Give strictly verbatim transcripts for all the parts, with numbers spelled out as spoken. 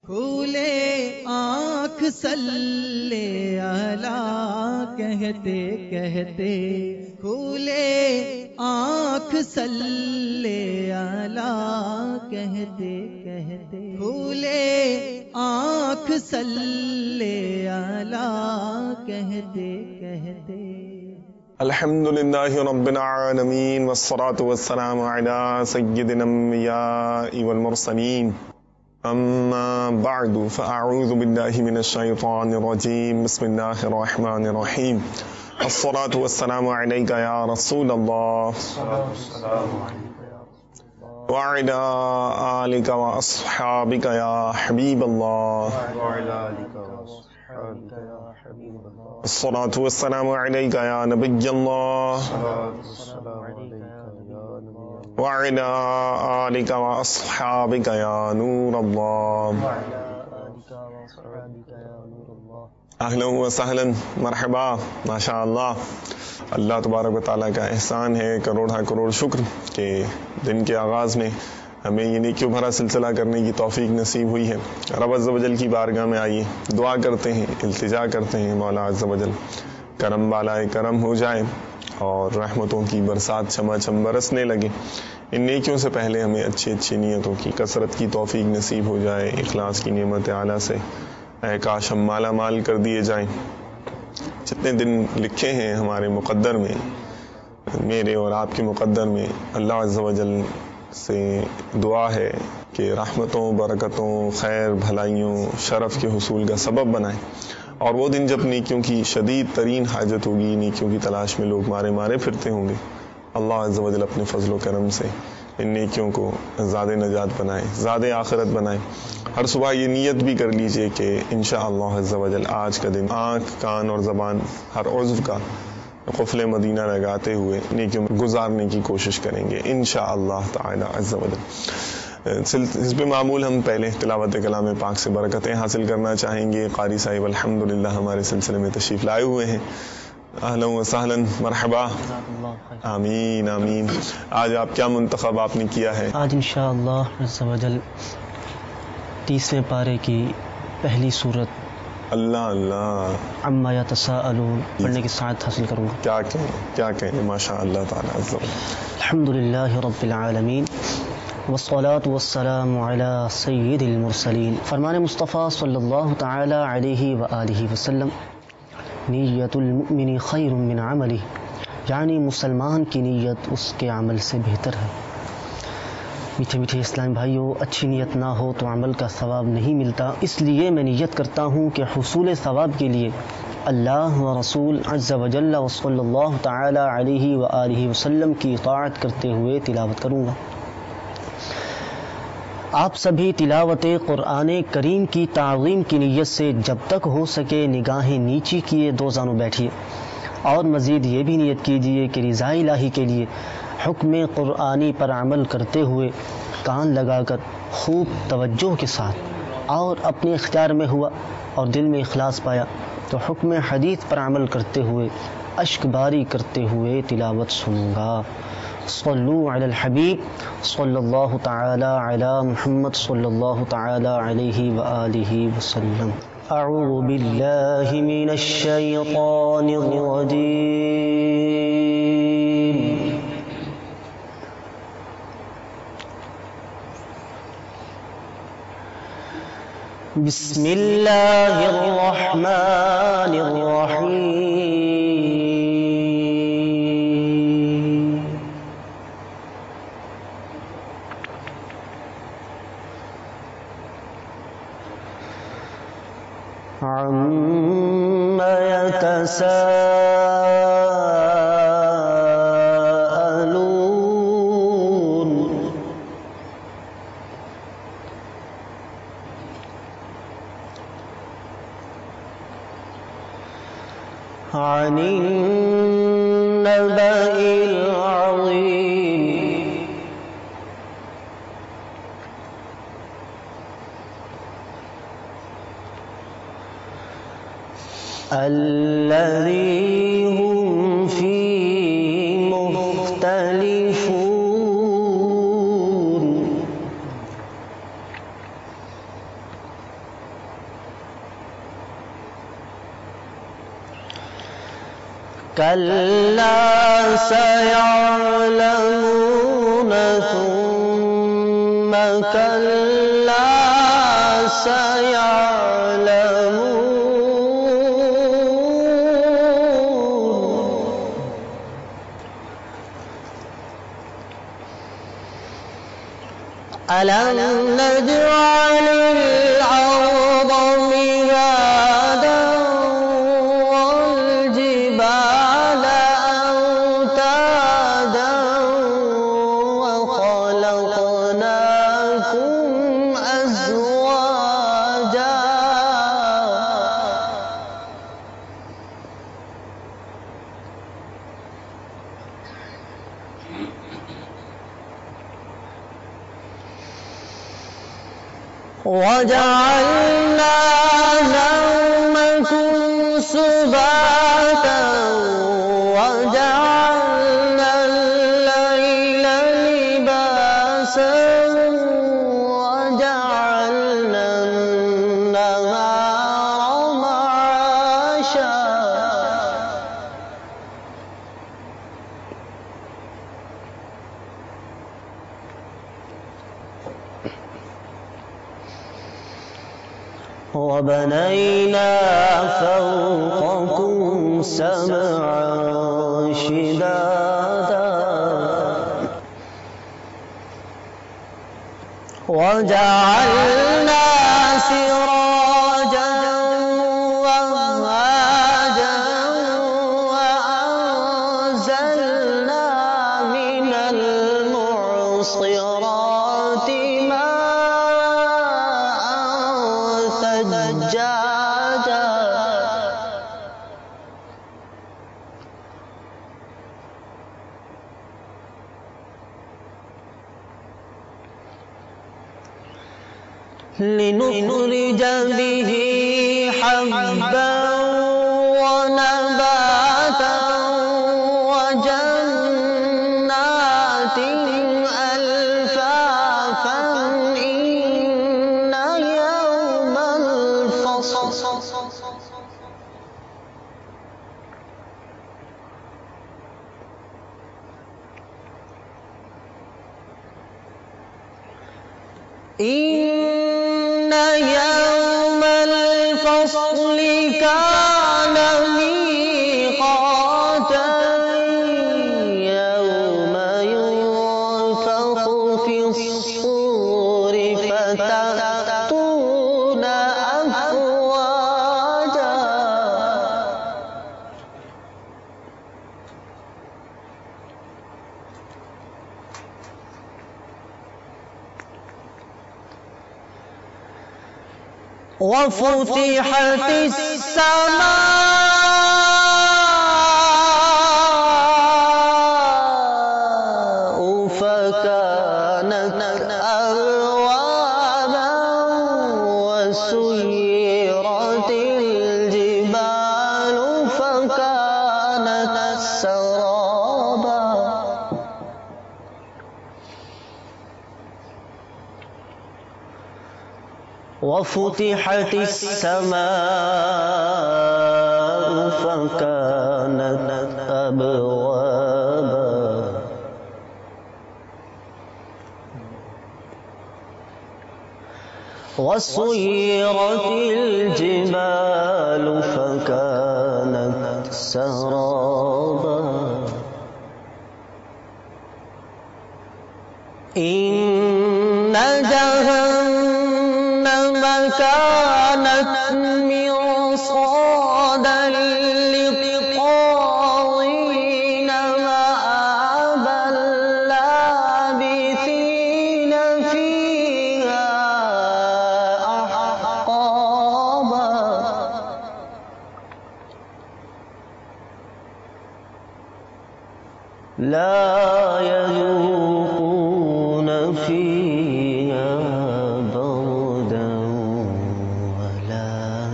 کھولے آنکھ صلی اللہ کہتے کہتے، کھولے آنکھ صلی اللہ کہتے کہتے، کھولے آنکھ صلی اللہ کہتے کہتے۔ الحمد للہ رب العالمین والصلاة والسلام علی سید الانبیاء والمرسلین، اما بعد فاعوذ باللہ من الشیطان الرجیم، بسم اللہ الرحمن الرحیم، الصلاة والسلام علیک یا رسول اللہ وعلی آلک واصحابک یا حبیب اللہ، الصلاة والسلام علیک یا نبی اللہ وعلی آلک واصحابک یا نور اللہ۔ اہلا و سہلا، مرحبا، ماشاء اللہ۔ اللہ تبارک و تعالیٰ کا احسان ہے، کروڑا کروڑ شکر کہ دن کے آغاز میں ہمیں یہ نیکیوں بھرا سلسلہ کرنے کی توفیق نصیب ہوئی ہے۔ رب عز و جل کی بارگاہ میں آئیے، دعا کرتے ہیں، التجا کرتے ہیں، مولا عز و جل کرم بالائے کرم ہو جائے اور رحمتوں کی برسات چھما چھم برسنے لگے۔ ان نیکیوں سے پہلے ہمیں اچھی اچھی نیتوں کی کثرت کی توفیق نصیب ہو جائے، اخلاص کی نعمت اعلیٰ سے اے کاش ہم مالا مال کر دیے جائیں۔ جتنے دن لکھے ہیں ہمارے مقدر میں، میرے اور آپ کے مقدر میں، اللہ عز و جل سے دعا ہے کہ رحمتوں، برکتوں، خیر، بھلائیوں، شرف کے حصول کا سبب بنائے، اور وہ دن جب نیکیوں کی شدید ترین حاجت ہوگی، نیکیوں کی تلاش میں لوگ مارے مارے پھرتے ہوں گے، اللہ عز و جل اپنے فضل و کرم سے ان نیکیوں کو زیادہ نجات بنائے، زیادہ آخرت بنائے۔ ہر صبح یہ نیت بھی کر لیجئے کہ انشاءاللہ عز و جل آج کا دن آنکھ، کان اور زبان ہر عضو کا قفل مدینہ لگاتے ہوئے نیکیوں میں گزارنے کی کوشش کریں گے انشاءاللہ تعالی عز و جل۔ حسب معمول ہم پہلے تلاوت کلام پاک سے برکتیں حاصل کرنا چاہیں گے۔ قاری صاحب الحمدللہ ہمارے سلسلے میں تشریف لائے ہوئے ہیں، اہلا و سہلا، مرحبا، آمین آمین۔ آج آپ کیا منتخب آپ نے کیا ہے؟ آج انشاءاللہ عز و جل تیسویں پارے کی پہلی سورت اللہ اللہ عما یتساءلون پڑھنے کی سعادت حاصل کروں گا۔ کیا کہیں کیا کہیں ماشاء اللہ تعالی عز و جل۔ الحمدللہ رب العالمین والصلاة والسلام علی سید المرسلین۔ فرمان مصطفیٰ صلی اللہ تعالی علیہ وآلہ وسلم، نیت المؤمن خیر من عملہ، یعنی مسلمان کی نیت اس کے عمل سے بہتر ہے۔ میٹھے میٹھے اسلام بھائیوں، اچھی نیت نہ ہو تو عمل کا ثواب نہیں ملتا، اس لیے میں نیت کرتا ہوں کہ حصول ثواب کے لیے اللہ و رسول عز و جل و صلی اللہ تعالی علیہ وآلہ وسلم کی اطاعت کرتے ہوئے تلاوت کروں گا۔ آپ سبھی تلاوت قرآن کریم کی تعظیم کی نیت سے جب تک ہو سکے نگاہیں نیچی کیے دو زانوں بیٹھیے، اور مزید یہ بھی نیت کیجیے کہ رضا الہی کے لیے حکم قرآنی پر عمل کرتے ہوئے کان لگا کر خوب توجہ کے ساتھ اور اپنے اختیار میں ہوا اور دل میں اخلاص پایا تو حکم حدیث پر عمل کرتے ہوئے اشک باری کرتے ہوئے تلاوت سنوں گا۔ صلو علی الحبیب صلی اللہ تعالی علی محمد صلی اللہ تعالی علیہ وآلہ وسلم۔ اعوذ باللہ من الشیطان الرجیم، بسم اللہ الرحمن الرحیم۔ عَمَّ يَتَسَاءَلُونَ، عَنِ النَّبَإِ الْعَظِيمِ، الذي هم فيه مختلفون، कल्ला सयअलमून सुम्मा कल्ला सयअलमून। अलम नजअलिल अर्द मिहादा वल जिबाल औतादा व खलक़नाकुम अज़वाजा। वजअलना नौमकुम सुबाता वजअलना अल-लैला लिबासा वजअलना अन-नहारा मआशा। وبنينا فوقكم سبعا شدادا وجعلنا سراجا وهاجا وأنزلنا من المعصرات ماء ثجاجا لنخرج به حبا ونباتا وجنات ألفافا إن يوم الفصل إن يوم الفصل كان ميقاتا يوم ينفخ في الصور فتأتون أفواجا وفتحت السماء فكانت أبوابا وسيرت الجبال فكانت سرابا وفتحت السماء فكانت أبوابا وسيرت الجبال فكانت سرابا إن جهنم كانت مرصادا للطاغين مآبا لابثين فيها أحقابا لا يذوقون فيها بردا ولا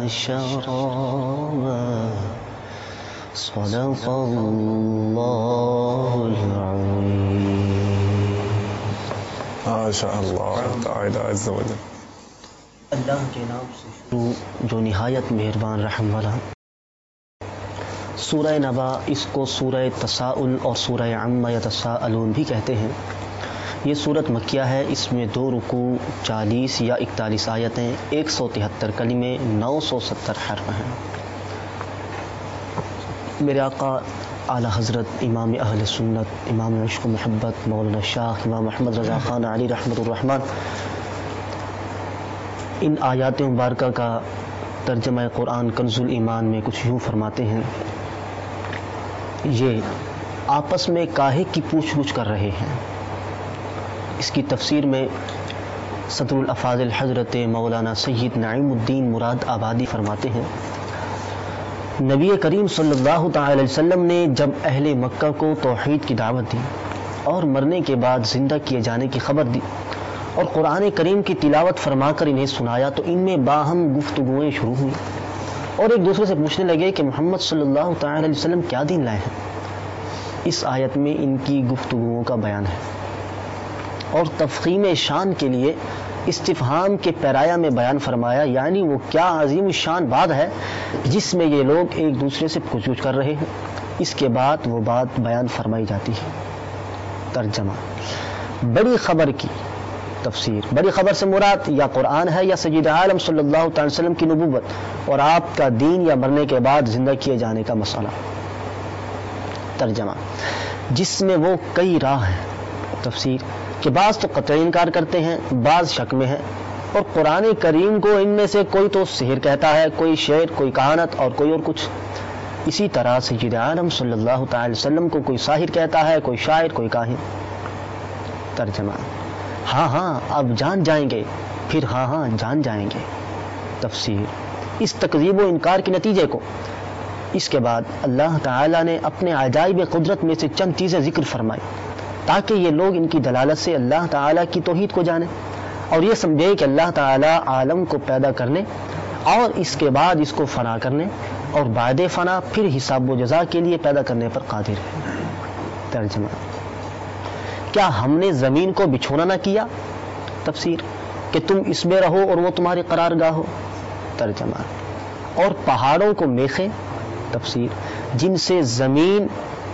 شرابا صدق الله العظيم माशा अल्लाह ताला अज़्ज़ा व जल। अल्लाह के नाम से शुरू जो निहायत मेहरबान रहम वाला। سورہ نبا، اس کو سورہ تساؤل اور سورہ عما یتساءلون بھی کہتے ہیں۔ یہ صورت مکیہ ہے، اس میں دو رکوع، چالیس یا اکتالیس آیتیں، ایک سو تہتر کلمے، نو سو ستر حرف ہیں۔ میرے آقا اعلیٰ حضرت امام اہل سنت، امام عشق و محبت مولانا شاہ امام محمد رضا خان علی رحمۃ الرحمن ان آیات مبارکہ کا ترجمہ قرآن کنز الایمان میں کچھ یوں فرماتے ہیں، یہ آپس میں کاہے کی پوچھ گچھ کر رہے ہیں۔ اس کی تفسیر میں صدر الافاضل حضرت مولانا سید نعیم الدین مراد آبادی فرماتے ہیں، نبی کریم صلی اللہ تعالی علیہ وسلم نے جب اہل مکہ کو توحید کی دعوت دی اور مرنے کے بعد زندہ کیے جانے کی خبر دی اور قرآن کریم کی تلاوت فرما کر انہیں سنایا، تو ان میں باہم گفتگویں شروع ہوئی اور ایک دوسرے سے پوچھنے لگے کہ محمد صلی اللہ تعالی علیہ وسلم کیا دین لائے ہیں۔ اس آیت میں ان کی گفتگوؤں کا بیان ہے اور تفخیم شان کے لیے استفہام کے پیرایا میں بیان فرمایا، یعنی وہ کیا عظیم شان بات ہے جس میں یہ لوگ ایک دوسرے سے پوچھ گچھ کر رہے ہیں۔ اس کے بعد وہ بات بیان فرمائی جاتی ہے۔ ترجمہ: بڑی خبر کی تفسیر۔ بڑی خبر سے مراد یا قرآن ہے یا سید عالم صلی اللہ تعالی وسلم کی نبوت اور آپ کا دین یا مرنے کے بعد زندہ کیے جانے کا مسئلہ۔ ترجمہ: جس میں وہ کئی راہ ہیں۔ تفسیر: کہ بعض تو قطعی انکار کرتے ہیں، بعض شک میں ہیں، اور قرآن کریم کو ان میں سے کوئی تو سحر کہتا ہے، کوئی شعر، کوئی کہانت اور کوئی اور کچھ۔ اسی طرح سید عالم صلی اللہ تعالی وسلم کو کوئی ساحر کہتا ہے، کوئی شاعر، کوئی کاہن۔ ترجمہ: ہاں ہاں اب جان جائیں گے، پھر ہاں ہاں جان جائیں گے۔ تفسیر: اس تکذیب و انکار کے نتیجے کو اس کے بعد اللہ تعالیٰ نے اپنے عجائب قدرت میں سے چند چیزیں ذکر فرمائی تاکہ یہ لوگ ان کی دلالت سے اللہ تعالیٰ کی توحید کو جانیں اور یہ سمجھے کہ اللہ تعالیٰ عالم کو پیدا کرنے اور اس کے بعد اس کو فنا کرنے اور بعد فنا پھر حساب و جزا کے لیے پیدا کرنے پر قادر ہے۔ ترجمہ: کیا ہم نے زمین کو بچھونا نہ کیا؟ تفسیر: کہ تم اس میں رہو اور وہ تمہاری قرار گاہ ہو۔ ترجمہ: اور پہاڑوں کو میخیں۔ تفسیر: جن سے زمین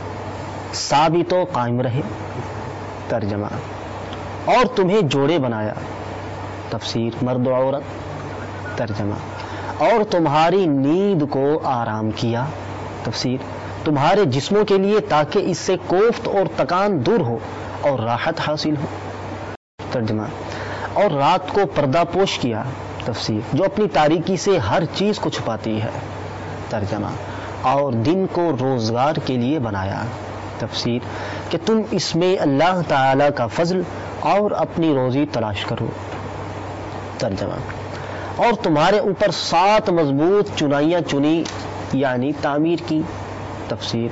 ثابت و قائم رہے۔ ترجمہ: اور تمہیں جوڑے بنایا۔ تفسیر: مرد و عورت۔ ترجمہ: اور تمہاری نیند کو آرام کیا۔ تفسیر: تمہارے جسموں کے لیے تاکہ اس سے کوفت اور تکان دور ہو اور راحت حاصل ہو۔ ترجمہ: اور رات کو پردہ پوش کیا۔ تفسیر: جو اپنی تاریکی سے ہر چیز کو چھپاتی ہے۔ ترجمہ: اور دن کو روزگار کے لیے بنایا۔ تفسیر: کہ تم اس میں اللہ تعالی کا فضل اور اپنی روزی تلاش کرو۔ ترجمہ: اور تمہارے اوپر سات مضبوط چنائیاں چنی یعنی تعمیر کی۔ تفسیر: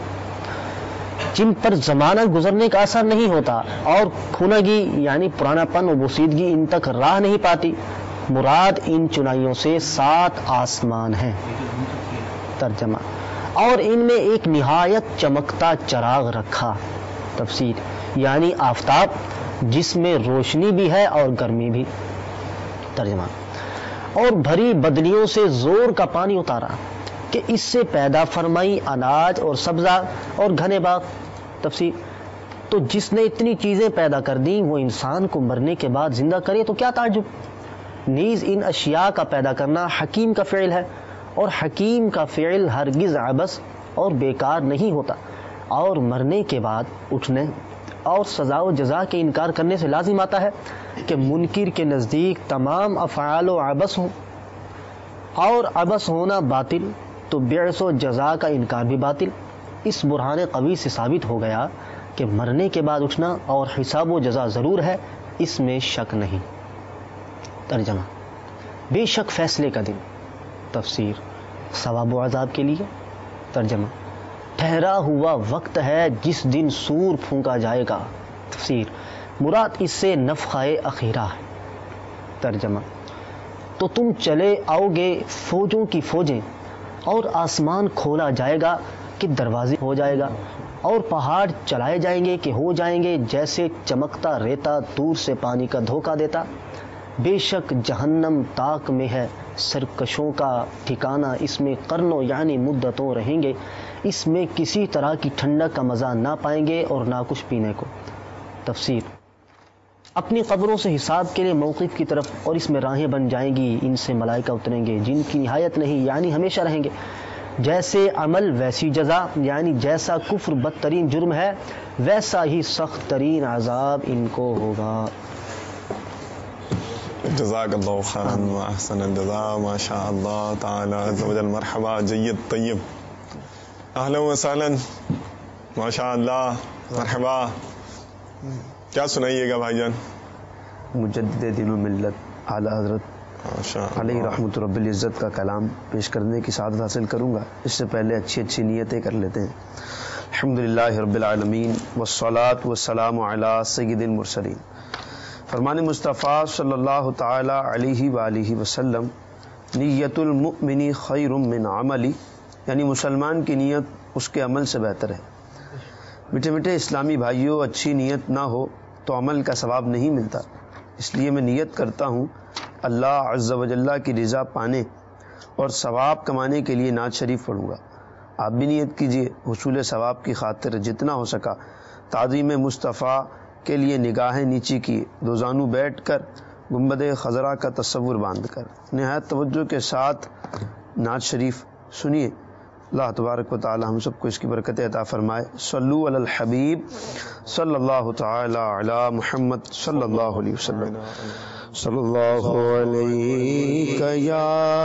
جن پر زمانہ گزرنے کا اثر نہیں ہوتا اور کھنگی یعنی پرانا پن و بوسیدگی ان تک راہ نہیں پاتی۔ مراد ان چنائیوں سے سات آسمان ہیں۔ ترجمہ: اور ان میں ایک نہایت چمکتا چراغ رکھا۔ تفسیر: یعنی آفتاب جس میں روشنی بھی ہے اور گرمی بھی۔ ترجمہ: اور بھری بدلیوں سے زور کا پانی اتارا کہ اس سے پیدا فرمائی اناج اور سبزہ اور گھنے باغ۔ تفسیر: تو جس نے اتنی چیزیں پیدا کر دیں وہ انسان کو مرنے کے بعد زندہ کرے تو کیا تعجب۔ نیز ان اشیاء کا پیدا کرنا حکیم کا فعل ہے اور حکیم کا فعل ہرگز عبث اور بیکار نہیں ہوتا، اور مرنے کے بعد اٹھنے اور سزا و جزا کے انکار کرنے سے لازم آتا ہے کہ منکر کے نزدیک تمام افعال و عبث ہوں، اور عبث ہونا باطل تو بعث و جزا کا انکار بھی باطل۔ اس برہان قوی سے ثابت ہو گیا کہ مرنے کے بعد اٹھنا اور حساب و جزا ضرور ہے، اس میں شک نہیں۔ ترجمہ: بے شک فیصلے کا دن۔ تفسیر: ثواب و عذاب کے لیے۔ ترجمہ: ٹھہرا ہوا وقت ہے جس دن سور پھونکا جائے گا۔ تفسیر: مراد اس سے نفخہ اخیرہ ہے۔ ترجمہ: تو تم چلے آؤ گے فوجوں کی فوجیں اور آسمان کھولا جائے گا کہ دروازے ہو جائے گا اور پہاڑ چلائے جائیں گے کہ ہو جائیں گے جیسے چمکتا ریتا دور سے پانی کا دھوکہ دیتا۔ بے شک جہنم تاک میں ہے سرکشوں کا ٹھکانہ، اس میں قرنوں یعنی مدتوں رہیں گے، اس میں کسی طرح کی ٹھنڈک کا مزہ نہ پائیں گے اور نہ کچھ پینے کو۔ تفسیر: اپنی قبروں سے حساب کے لیے موقف کی طرف، اور اس میں راہیں بن جائیں گی، ان سے ملائکہ اتریں گے جن کی نہایت نہیں، یعنی ہمیشہ رہیں گے۔ جیسے عمل ویسی جزا، یعنی جیسا کفر بدترین جرم ہے ویسا ہی سخت ترین عذاب ان کو ہوگا۔ جزاک اللہ خیرا و احسن الجزاء، ما شاء اللہ تعالی عز و جل۔ مرحبا، جید طیب، اہلا و سہلا، ما شاء اللہ، مرحبا۔ کیا سنائیے گا بھائی جان؟ مجدد دین و ملت اعلی حضرت علیہ رحمۃ رب العزت کا کلام پیش کرنے کی سعادت حاصل کروں گا۔ اس سے پہلے اچھی اچھی نیتیں کر لیتے ہیں۔ الحمدللہ رب العالمین والصلاۃ والسلام علی سید المرسلین۔ فرمان مصطفیٰ صلی اللہ تعالی علیہ وآلہ وسلم، نیت المؤمن خیر من عملی، یعنی مسلمان کی نیت اس کے عمل سے بہتر ہے۔ میٹھے میٹھے اسلامی بھائیوں، اچھی نیت نہ ہو تو عمل کا ثواب نہیں ملتا، اس لیے میں نیت کرتا ہوں اللہ عز و جل کی رضا پانے اور ثواب کمانے کے لیے نعت شریف پڑھوں گا۔ آپ بھی نیت کیجیے حصول ثواب کی خاطر جتنا ہو سکا تعظیم مصطفیٰ کے لیے نگاہیں نیچی کیے، دو زانو بیٹھ کر گنبد خضرا کا تصور باندھ کر نہایت توجہ کے ساتھ نعت شریف سنیے۔ اللہ تبارک و تعالی ہم سب کو اس کی برکت عطا فرمائے۔ صلو علی الحبیب صلی اللہ تعالی علی محمد صلی اللہ علیہ وسلم۔ صلی اللہ علیہ یا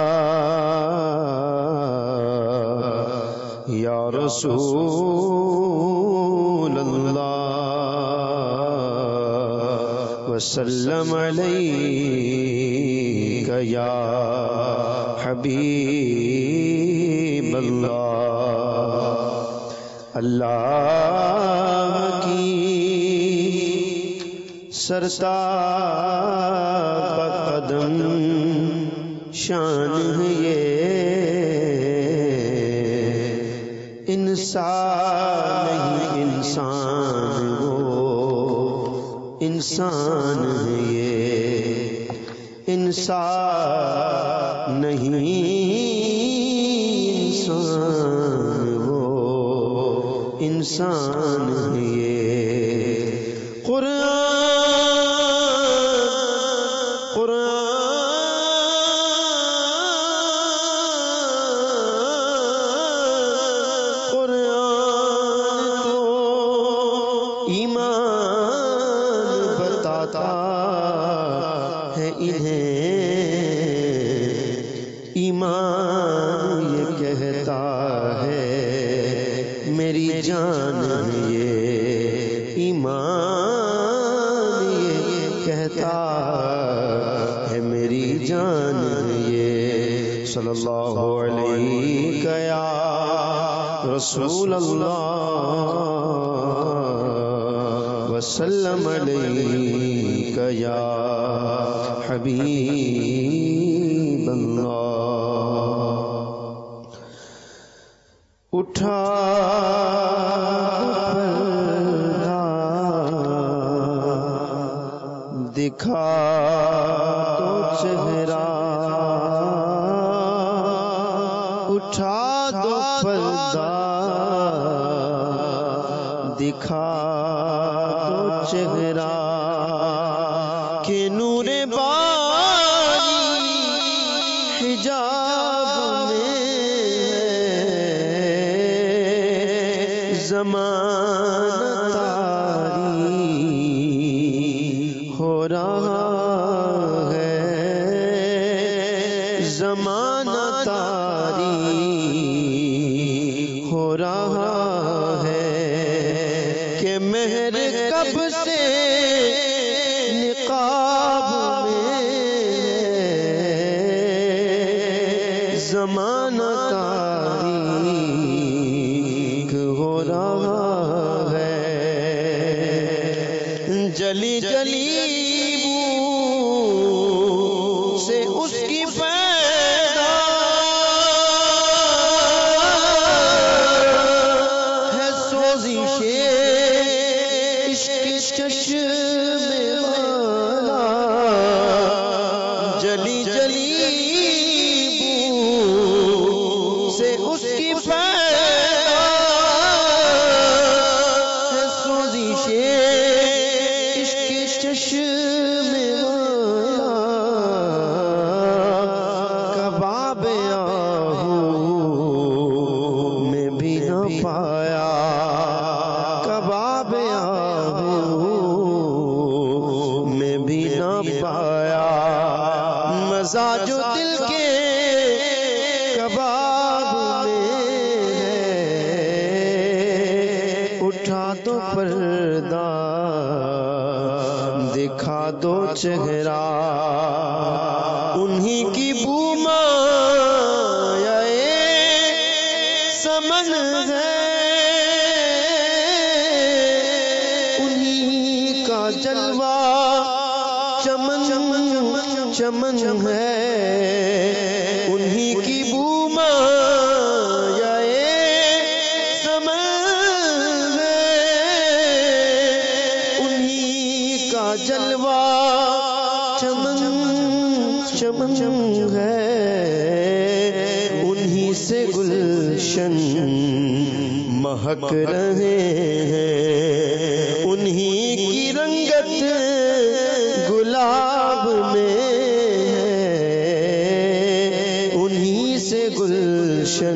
یا رسول اللہ وسلم علیک یا حبیب اللہ۔ اللہ کی سرتاب قدم شان ہے یہ، انسان نہیں انسان وہ، انسان ہے یہ، انسان نہیں انسان وہ، انسان ہے یہ۔ قرآن ایمان یہ کہتا ہے میری جان یہ، ایمان یہ کہتا ہے میری جان یہ۔ صلی اللہ علیہ یا رسول اللہ وسلم علیہ یا حبیب اللہ۔ اٹھا دکھا تو چہرہ، اٹھا دو پردہ دکھا تو چہرہ، کہ نور باری حجاب میں زمانہ طاری ہو رہا ہے، زمانہ طاری ہو رہا ہے، کہ مہر کب سے نقاب میں زمانہ تاریک ہو رہا ہے، جلی جلی بو سے اس کی پیدا ہے، سوزش عشق چشم والا چہرہ انہی کی بومایہ سمن ہے، انہی کا جلوہ چمن چمن ہے، انہی کی بومایہ سمن ہے، انہی کا جلوہ چمن چمن ہے، انہی سے گلشن مہک رہے ہیں، انہی کی رنگت گلاب میں ہے، انہی سے گلشن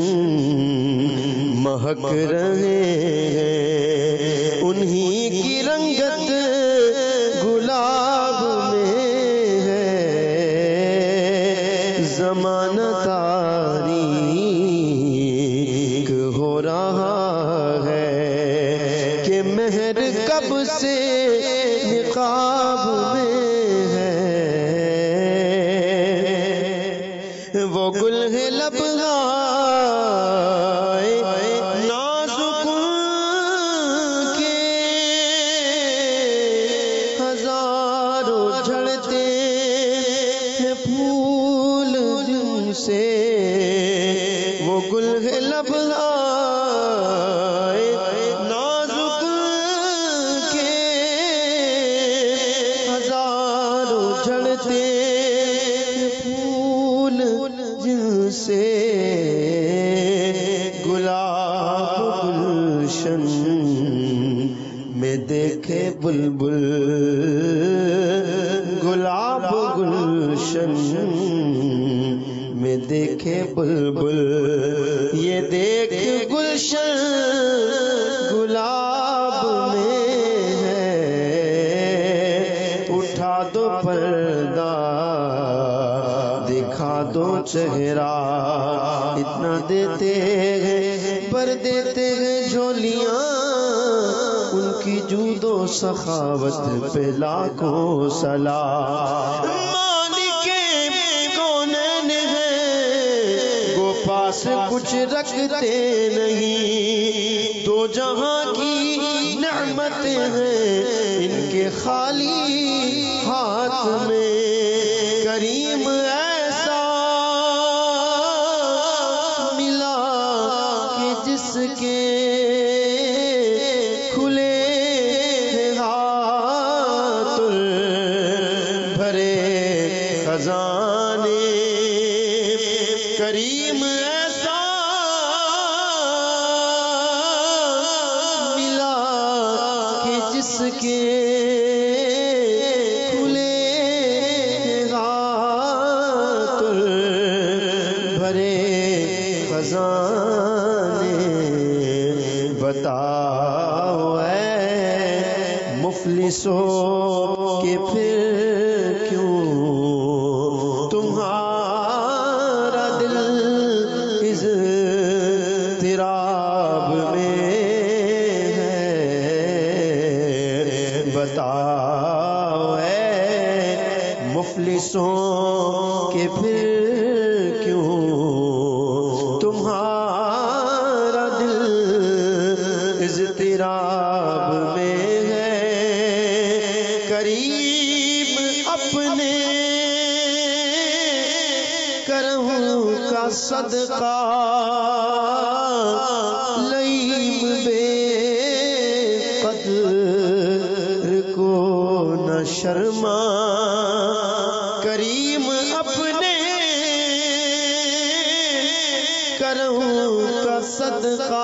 مہک رہے ہیں، انہی کی رنگت گلاب میں ہے، زمانہ تاریک ہو رہا ہے کہ مہر کب سے نقاب میں ہے، وہ گل ہے لبہائے نازک کے ہزاروں جھڑتے ہیں پھول جن سے، وہ گل ہے لبہائے نازک کے ہزاروں جھڑتے پھول جن سے، گلاب گلشن میں دیکھے بلبل، گلاب گلشن میں دیکھے بلبل، یہ دیکھ گلشن گلاب میں ہے، اٹھا دو پردہ دکھا دو چہرہ، اتنا دیتے ہیں پر دیتے ہیں جھولیاں، ان کی جود و سخاوت پہ لاکھوں سلام، مالک کونین ہے وہ پاس کچھ رکھتے نہیں، دو جہاں کی نعمتیں ہیں ان کے خالی ہاتھ میں، کریم ایسا ملا کہ جس کے کھلے ہاتھ بھرے خزانے، کریم ایسا ملا کہ جس کے بتاؤ اے مفلسوں کہ پھر کیوں تمہارا دل اضطراب میں ہے، بتاؤ اے مفلسوں کہ پھر کیوں تمہارا دل اضطراب میں ہے، کریم اپنے کرم کا صدقہ لئیم بے قدر کو نہ شرما، کریم اپنے کرم کا صدقہ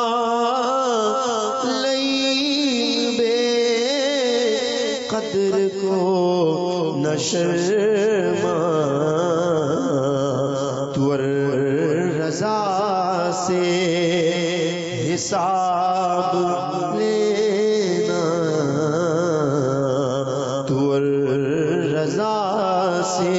قدر کو نہ شرما، تو رضا سے حساب لینا، تو رضا سے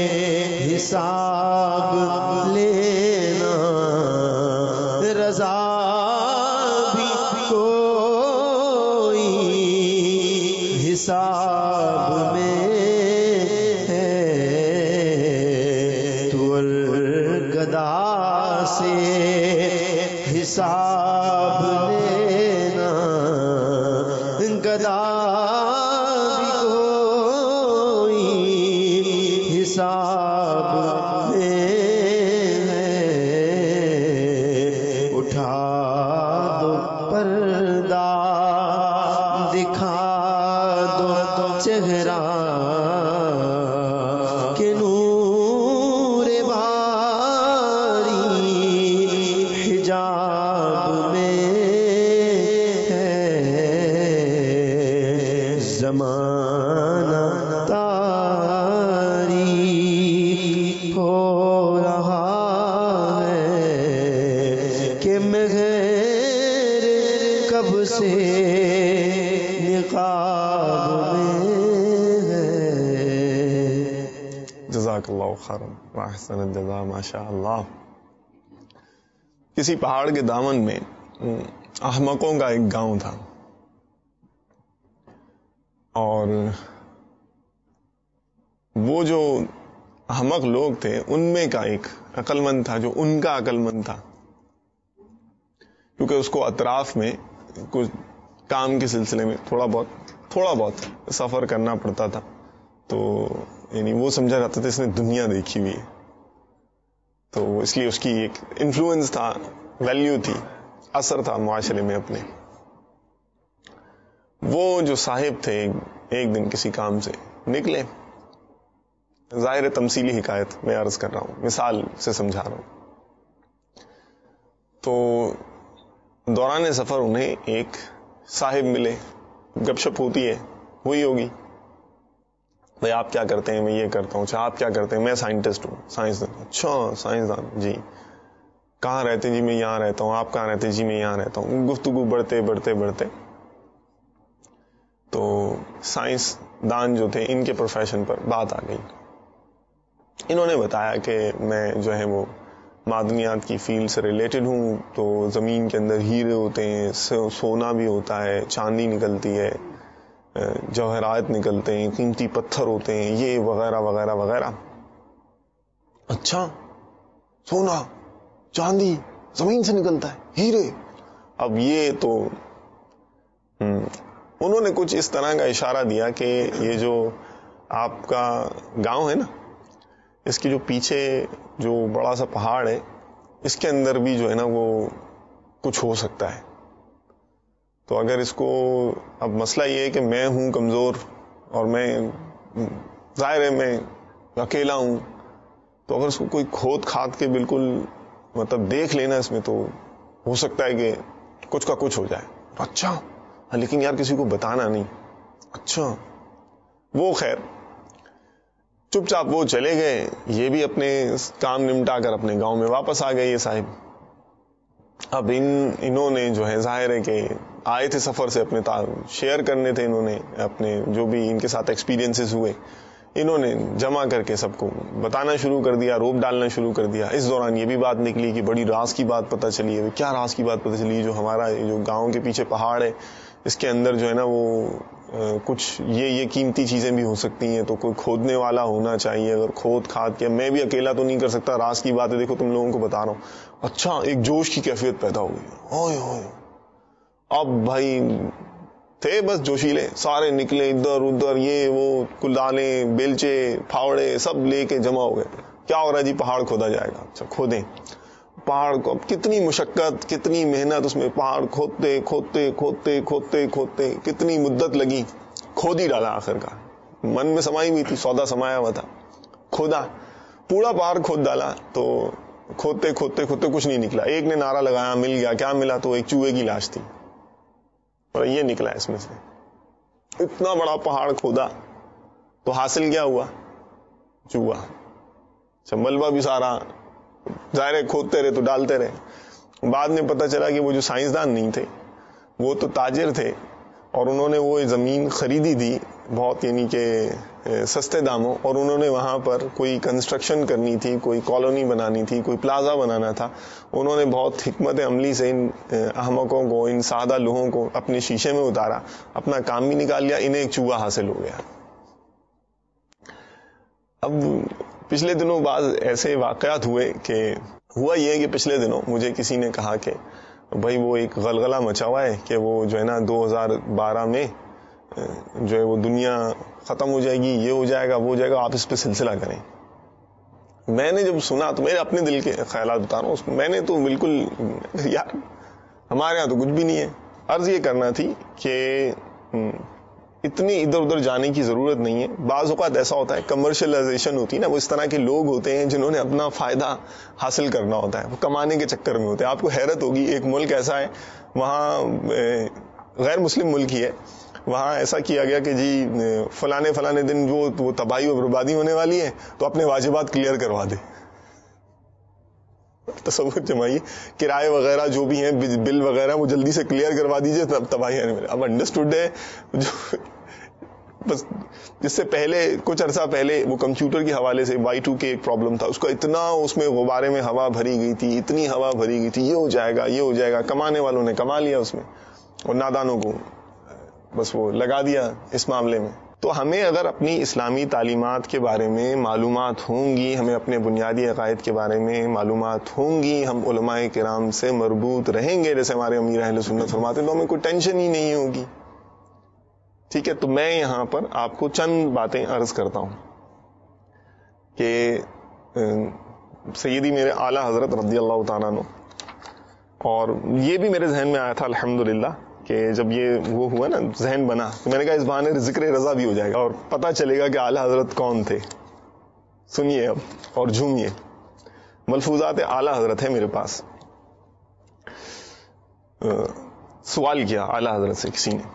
حساب لینا، رضا بھی کوئی حساب میں گدا سے حساب لینا، گدا بھی کوئی حساب میں ہے، اٹھا دو پردہ دکھا دو چہرہ کہ نور باری حجاب میں ہے، زمانہ تاریک ہو رہا ہے کہ مہر کب سے نقاب میں ہے۔ جزاک اللہ خیرا واحسن الجزاء، ماشاء اللہ۔ کسی پہاڑ کے دامن میں احمقوں کا ایک گاؤں تھا، اور وہ جو احمق لوگ تھے ان میں کا ایک عقل مند تھا جو ان کا عقل مند تھا، کیونکہ اس کو اطراف میں کچھ کام کے سلسلے میں تھوڑا بہت تھوڑا بہت سفر کرنا پڑتا تھا، تو یعنی وہ سمجھا جاتا تھا اس نے دنیا دیکھی ہوئی ہے، تو اس لیے اس کی ایک انفلوئنس تھا، ویلیو تھی، اثر تھا معاشرے میں اپنے۔ وہ جو صاحب تھے ایک دن کسی کام سے نکلے، ظاہر تمثیلی حکایت میں عرض کر رہا ہوں، مثال سے سمجھا رہا ہوں، تو دوران سفر انہیں ایک صاحب ملے، گپ شپ ہوتی ہے، ہوئی ہوگی، بھائی آپ کیا کرتے ہیں؟ میں یہ کرتا ہوں۔ اچھا آپ کیا کرتے ہیں؟ میں سائنٹسٹ ہوں، سائنسدان۔ اچھا سائنسدان، جی کہاں رہتے ہیں؟ جی میں یہاں رہتا ہوں۔ آپ کہاں رہتے ہیں؟ جی میں یہاں رہتا ہوں۔ گفتگو بڑھتے بڑھتے بڑھتے تو سائنس دان جو تھے ان کے پروفیشن پر بات آ گئی۔ انہوں نے بتایا کہ میں جو ہے وہ معدنیات کی فیلڈ سے ریلیٹڈ ہوں، تو زمین کے اندر ہیرے ہوتے ہیں، سونا بھی ہوتا ہے، چاندی نکلتی ہے، جوہرات نکلتے ہیں، قیمتی پتھر ہوتے ہیں، یہ وغیرہ وغیرہ وغیرہ۔ اچھا سونا چاندی زمین سے نکلتا ہے، ہیرے؟ اب یہ تو انہوں نے کچھ اس طرح کا اشارہ دیا کہ یہ جو آپ کا گاؤں ہے نا، اس کے جو پیچھے جو بڑا سا پہاڑ ہے، اس کے اندر بھی جو ہے نا وہ کچھ ہو سکتا ہے۔ تو اگر اس کو، اب مسئلہ یہ ہے کہ میں ہوں کمزور اور میں ظاہر ہے میں اکیلا ہوں، تو اگر اس کو کوئی کھود کھاد کے بالکل مطلب دیکھ لینا اس میں، تو ہو سکتا ہے کہ کچھ کا کچھ ہو جائے۔ اچھا لیکن یار کسی کو بتانا نہیں۔ اچھا وہ خیر چپ چاپ وہ چلے گئے، یہ بھی اپنے کام نمٹا کر اپنے گاؤں میں واپس آ گئے یہ صاحب۔ اب ان انہوں نے جو ہے ظاہر ہے کہ آئے تھے سفر سے، اپنے شیئر کرنے تھے، انہوں نے اپنے جو بھی ان کے ساتھ ایکسپیرینسز ہوئے انہوں نے جمع کر کے سب کو بتانا شروع کر دیا، روپ ڈالنا شروع کر دیا۔ اس دوران یہ بھی بات نکلی کہ بڑی راز کی بات پتہ چلی ہے۔ کیا راز کی بات پتہ چلی؟ جو ہمارا جو گاؤں کے پیچھے پہاڑ ہے، اس کے اندر جو ہے نا وہ کچھ یہ یہ قیمتی چیزیں بھی ہو سکتی ہیں، تو کوئی کھودنے والا ہونا چاہیے۔ اگر کھود کھاد کیا، میں بھی اکیلا تو نہیں کر سکتا، راز کی بات ہے، دیکھو تم لوگوں کو بتا رہا ہوں۔ اچھا ایک جوش کی کیفیت پیدا ہو گئی، اوئے اوئے۔ اب بھائی تھے بس جوشیلے، سارے نکلے ادھر ادھر، یہ وہ کلالیں بیلچے پھاوڑے سب لے کے جمع ہو گئے۔ کیا ہو رہا ہے جی؟ پہاڑ کھودا جائے گا۔ اچھا کھودیں پہاڑ کو، اب کتنی مشقت کتنی محنت اس میں، پہاڑ کھودتے کھودتے کھودتے کھودتے کھودتے کتنی مدت لگی، کھود ہی ڈالا آخر کا۔ من میں سمائی ہوئی تھی، سودا سمایا ہوا تھا، کھودا پورا پہاڑ کھود ڈالا، تو کھودتے کھودتے کھودتے کچھ نہیں نکلا۔ ایک نے نعرہ لگایا، مل گیا۔ کیا ملا؟ تو ایک چوہے کی لاش تھی، اور یہ نکلا اس میں سے۔ اتنا بڑا پہاڑ کھودا تو حاصل کیا ہوا؟ چوہا۔ اچھا ملبہ بھی سارا، ظاہر ہے کھودتے رہے تو ڈالتے رہے۔ بعد میں پتہ چلا کہ وہ جو سائنسدان نہیں تھے، وہ تو تاجر تھے، اور انہوں نے وہ زمین خریدی تھی بہت یعنی کہ سستے داموں، اور انہوں نے وہاں پر کوئی کنسٹرکشن کرنی تھی، کوئی کالونی بنانی تھی، کوئی پلازا بنانا تھا۔ انہوں نے بہت حکمت عملی سے ان احمقوں کو، ان سادہ لوگوں کو اپنے شیشے میں اتارا، اپنا کام بھی نکال لیا، انہیں ایک چوہا حاصل ہو گیا۔ اب پچھلے دنوں بعض ایسے واقعات ہوئے کہ ہوا یہ کہ پچھلے دنوں مجھے کسی نے کہا کہ بھائی وہ ایک غلغلہ مچا ہوا ہے کہ وہ جو ہے نا دو ہزار بارہ میں جو ہے وہ دنیا ختم ہو جائے گی، یہ ہو جائے گا، وہ ہو جائے گا، آپ اس پہ سلسلہ کریں. میں نے جب سنا تو میرے اپنے دل کے خیالات بتا رہا ہوں، میں نے تو بالکل یار ہمارے یہاں تو کچھ بھی نہیں ہے. عرض یہ کرنا تھی کہ اتنی ادھر ادھر جانے کی ضرورت نہیں ہے. بعض اوقات ایسا ہوتا ہے کمرشلائزیشن ہوتی ہے نا، وہ اس طرح کے لوگ ہوتے ہیں جنہوں نے اپنا فائدہ حاصل کرنا ہوتا ہے، وہ کمانے کے چکر میں ہوتے ہیں. آپ کو حیرت ہوگی ایک ملک ایسا ہے وہاں غیر مسلم ملک ہی ہے، وہاں ایسا کیا گیا کہ جی فلانے فلانے دن جو وہ تباہی و بربادی ہونے والی ہے تو اپنے واجبات کلیئر کروا دے. تصور جمائیے، کرائے وغیرہ جو بھی ہیں، بل وغیرہ وہ جلدی سے کلیئر کروا دیجئے تب تباہی آنے والی. اب انڈرسٹوڈ ہے جو بس جس سے پہلے کچھ عرصہ پہلے وہ کمپیوٹر کے حوالے سے وائی ٹو کے ایک پرابلم تھا، اس کا اتنا اس میں غبارے میں ہوا بھری گئی تھی، اتنی ہوا بھری گئی تھی، یہ ہو جائے گا یہ ہو جائے گا. کمانے والوں نے کما لیا اس میں اور نادانوں کو بس وہ لگا دیا اس معاملے میں. تو ہمیں اگر اپنی اسلامی تعلیمات کے بارے میں معلومات ہوں گی، ہمیں اپنے بنیادی عقائد کے بارے میں معلومات ہوں گی، ہم علماء کرام سے مربوط رہیں گے جیسے ہمارے امیر اہل سنت فرماتے ہیں، تو ہمیں کوئی ٹینشن ہی نہیں ہوگی. ٹھیک ہے، تو میں یہاں پر آپ کو چند باتیں عرض کرتا ہوں کہ سیدی میرے اعلیٰ حضرت رضی اللہ تعالیٰ عنہ، اور یہ بھی میرے ذہن میں آیا تھا الحمدللہ کہ جب یہ وہ ہوا نا ذہن بنا تو میں نے کہا اس بہانے ذکر رضا بھی ہو جائے گا اور پتہ چلے گا کہ اعلیٰ حضرت کون تھے. سنیے اب اور جھومیے. ملفوظات اعلیٰ حضرت ہے میرے پاس. سوال کیا اعلیٰ حضرت سے کسی نے،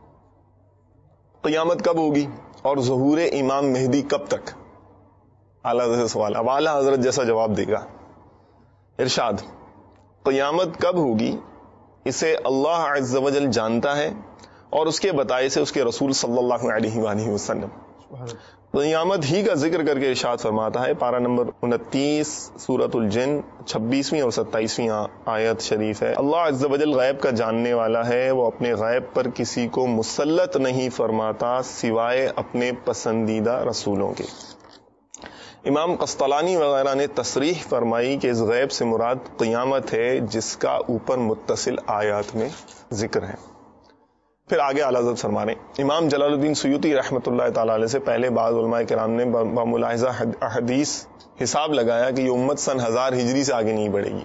قیامت کب ہوگی اور ظہور امام مہدی کب تک؟ اعلیٰ حضرت سے سوال. اب اعلیٰ حضرت جیسا جواب دے گا. ارشاد، قیامت کب ہوگی اسے اللہ عز و جل جانتا ہے اور اس کے بتائے سے اس کے رسول صلی اللہ علیہ وآلہ وسلم. قیامت ہی کا ذکر کر کے ارشاد فرماتا ہے، پارہ نمبر انتیس سورۃ الجن چھبیسویں اور ستائیسویں آیت شریف ہے، اللہ عز و جل غیب کا جاننے والا ہے، وہ اپنے غیب پر کسی کو مسلط نہیں فرماتا سوائے اپنے پسندیدہ رسولوں کے. امام قسطلانی وغیرہ نے تصریح فرمائی کہ اس غیب سے مراد قیامت ہے جس کا اوپر متصل آیات میں ذکر ہے. پھر آگے اعلیٰ حضرت فرما رہے ہیں، امام جلال الدین سیوطی رحمۃ اللہ تعالی علیہ سے پہلے بعض علماء کرام نے بملاحظہ احادیث حساب لگایا کہ یہ امت سن ہزار ہجری سے آگے نہیں بڑھے گی.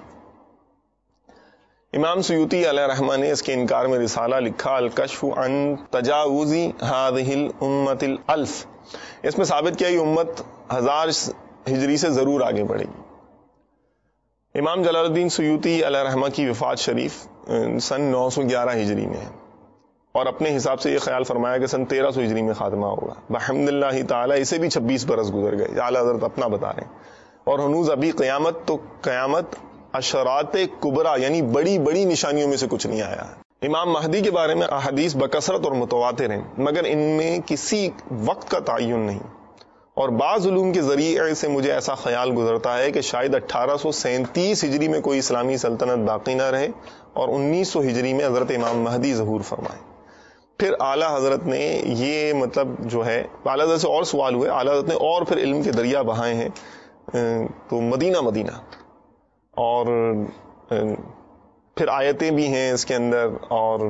امام سیوطی علیہ رحمہ نے اس کے انکار میں رسالہ لکھا، الکشف عن تجاوز هذه الامت الالف. اس میں ثابت کیا یہ امت ہزار ہجری سے ضرور آگے بڑھے گی. امام جلال الدین سیوطی علیہ رحمہ کی وفات شریف سن نو سو گیارہ ہجری میں ہے اور اپنے حساب سے یہ خیال فرمایا کہ سن تیرہ سو ہجری میں خاتمہ ہوگا. بحمد اللہ تعالی اسے بھی چھبیس برس گزر گئے، اعلیٰ حضرت اپنا بتا رہے ہیں. اور ہنوز ابھی قیامت تو قیامت اشرات کبرا یعنی بڑی بڑی نشانیوں میں سے کچھ نہیں آیا. امام مہدی کے بارے میں احادیث بکثرت اور متواتر ہیں مگر ان میں کسی وقت کا تعین نہیں، اور بعض علوم کے ذریعے سے مجھے ایسا خیال گزرتا ہے کہ شاید اٹھارہ سو سینتیس ہجری میں کوئی اسلامی سلطنت باقی نہ رہے اور انیس سو ہجری میں حضرت امام مہدی ظہور فرمائے. پھر اعلیٰ حضرت نے یہ مطلب جو ہے اعلیٰ حضرت سے اور سوال ہوئے، اعلیٰ حضرت نے اور پھر علم کے دریا بہائے ہیں. تو مدینہ مدینہ اور پھر آیتیں بھی ہیں اس کے اندر، اور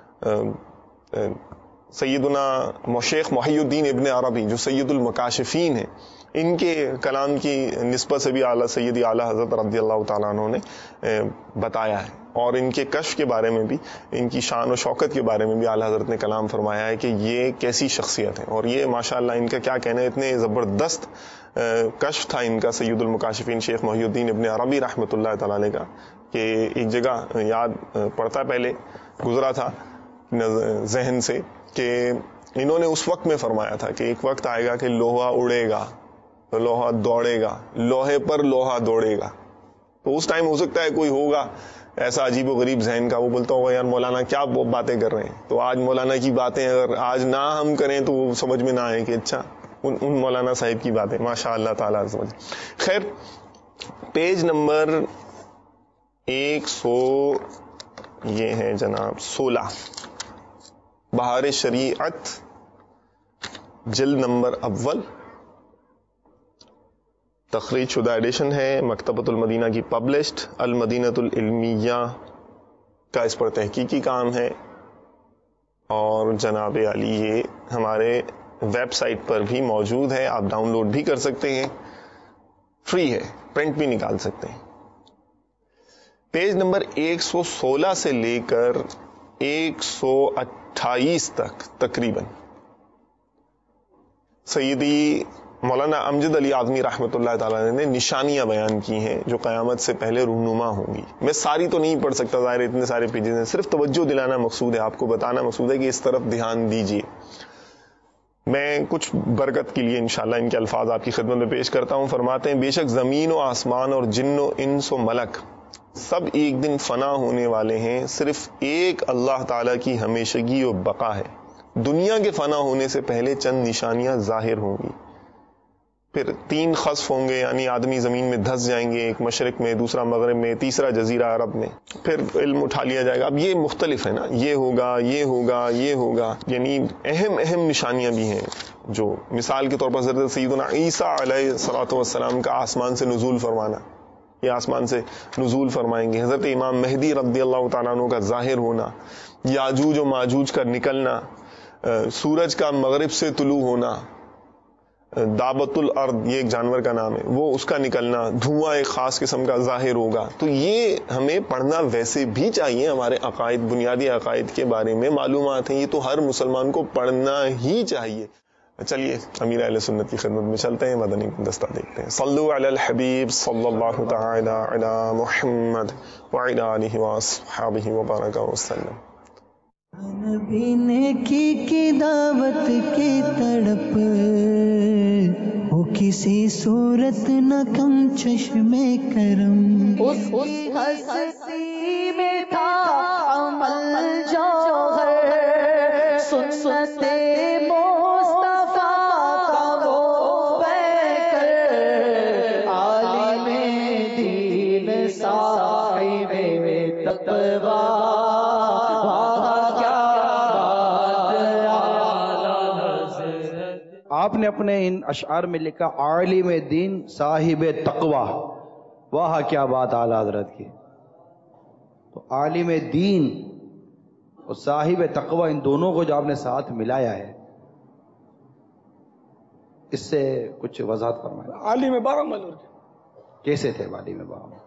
سیدنا شیخ محی الدین ابن عربی جو سید المکاشفین ہیں، ان کے کلام کی نسبت سے بھی اعلیٰ سیدی اعلیٰ حضرت رضی اللہ تعالیٰ عنہ نے بتایا ہے، اور ان کے کشف کے بارے میں بھی، ان کی شان و شوکت کے بارے میں بھی اعلیٰ حضرت نے کلام فرمایا ہے کہ یہ کیسی شخصیت ہے. اور یہ ماشاءاللہ ان کا کیا کہنا ہے، اتنے زبردست کشف تھا ان کا سید المکاشفین شیخ محی الدین ابن عربی رحمۃ اللہ تعالیٰ علیہ کا، کہ ایک جگہ یاد پڑتا پہلے گزرا تھا ذہن سے کہ انہوں نے اس وقت میں فرمایا تھا کہ ایک وقت آئے گا کہ لوہا اڑے گا، لوہا دوڑے گا، لوہے پر لوہا دوڑے گا. تو اس ٹائم ہو سکتا ہے کوئی ہوگا ایسا عجیب و غریب ذہن کا، وہ بولتا ہوگا یار مولانا کیا وہ باتیں کر رہے ہیں. تو آج مولانا کی باتیں اگر آج نہ ہم کریں تو وہ سمجھ میں نہ آئے کہ اچھا ان, ان مولانا صاحب کی باتیں ماشاء اللہ تعالیٰ سمجھ. خیر، پیج نمبر ایک سو یہ ہے جناب سولہ، بہار شریعت جلد نمبر اول تخریج شدہ ایڈیشن ہے، مکتبۃ المدینہ کی پبلشڈ، المدینۃ العلمیہ کا اس پر تحقیقی کام ہے، اور جناب علی یہ ہمارے ویب سائٹ پر بھی موجود ہے، آپ ڈاؤن لوڈ بھی کر سکتے ہیں، فری ہے، پرنٹ بھی نکال سکتے ہیں۔ پیج نمبر ایک سو سولہ سے لے کر ایک سو اٹھائیس تک تقریباً سیدی مولانا امجد علی اعظمی رحمۃ اللہ تعالی نے نشانیاں بیان کی ہیں جو قیامت سے پہلے رونما ہوں گی۔ میں ساری تو نہیں پڑھ سکتا، ظاہر اتنے سارے پیجز ہیں، صرف توجہ دلانا مقصود ہے، آپ کو بتانا مقصود ہے کہ اس طرف دھیان دیجیے۔ میں کچھ برکت کے لیے انشاءاللہ ان کے الفاظ آپ کی خدمت میں پیش کرتا ہوں۔ فرماتے ہیں، بے شک زمین و آسمان اور جن و انس و ملک سب ایک دن فنا ہونے والے ہیں، صرف ایک اللہ تعالیٰ کی ہمیشگی و بقا ہے۔ دنیا کے فنا ہونے سے پہلے چند نشانیاں ظاہر ہوں گی، پھر تین خسف ہوں گے، یعنی آدمی زمین میں دھس جائیں گے، ایک مشرق میں، دوسرا مغرب میں، تیسرا جزیرہ عرب میں، پھر علم اٹھا لیا جائے گا۔ اب یہ مختلف ہے نا، یہ ہوگا، یہ ہوگا، یہ ہوگا، یعنی اہم اہم نشانیاں بھی ہیں، جو مثال کے طور پر حضرت سیدنا عیسیٰ علیہ الصلوۃ والسلام کا آسمان سے نزول فرمانا، یہ آسمان سے نزول فرمائیں گے۔ حضرت امام مہدی رضی اللہ تعالیٰ عنہ کا ظاہر ہونا، یاجوج و ماجوج کا نکلنا، سورج کا مغرب سے طلوع ہونا، دابت الارض یہ ایک جانور کا نام ہے، وہ اس کا نکلنا، دھواں ایک خاص قسم کا ظاہر ہوگا۔ تو یہ ہمیں پڑھنا ویسے بھی چاہیے، ہمارے عقائد، بنیادی عقائد کے بارے میں معلومات ہیں، یہ تو ہر مسلمان کو پڑھنا ہی چاہیے۔ چلیے امیر اہل سنت کی خدمت میں چلتے ہیں، مدنی گلدستہ دیکھتے ہیں۔ صلو علی الحبیب صلی اللہ تعالی علی محمد وعلی آلہ واصحابہ وبارک وسلم۔ نبی نے کی کی دعوت کی تڑپ، وہ کسی صورت نہ کم چشم کرم، اس کی ہستی میں تھا عمل جوہر، سنت مصطفیٰ کا وہ پیکر، عالم دین صاحب تقویٰ۔ آپ نے اپنے ان اشعار میں لکھا عالم دین صاحب تقوی، واہ کیا بات اعلیٰ حضرت کی۔ تو عالم دین اور صاحب تقوی، ان دونوں کو جو آپ نے ساتھ ملایا ہے، اس سے کچھ وضاحت فرمائیں۔ عالم باعمل کیسے تھے عالم باعمل؟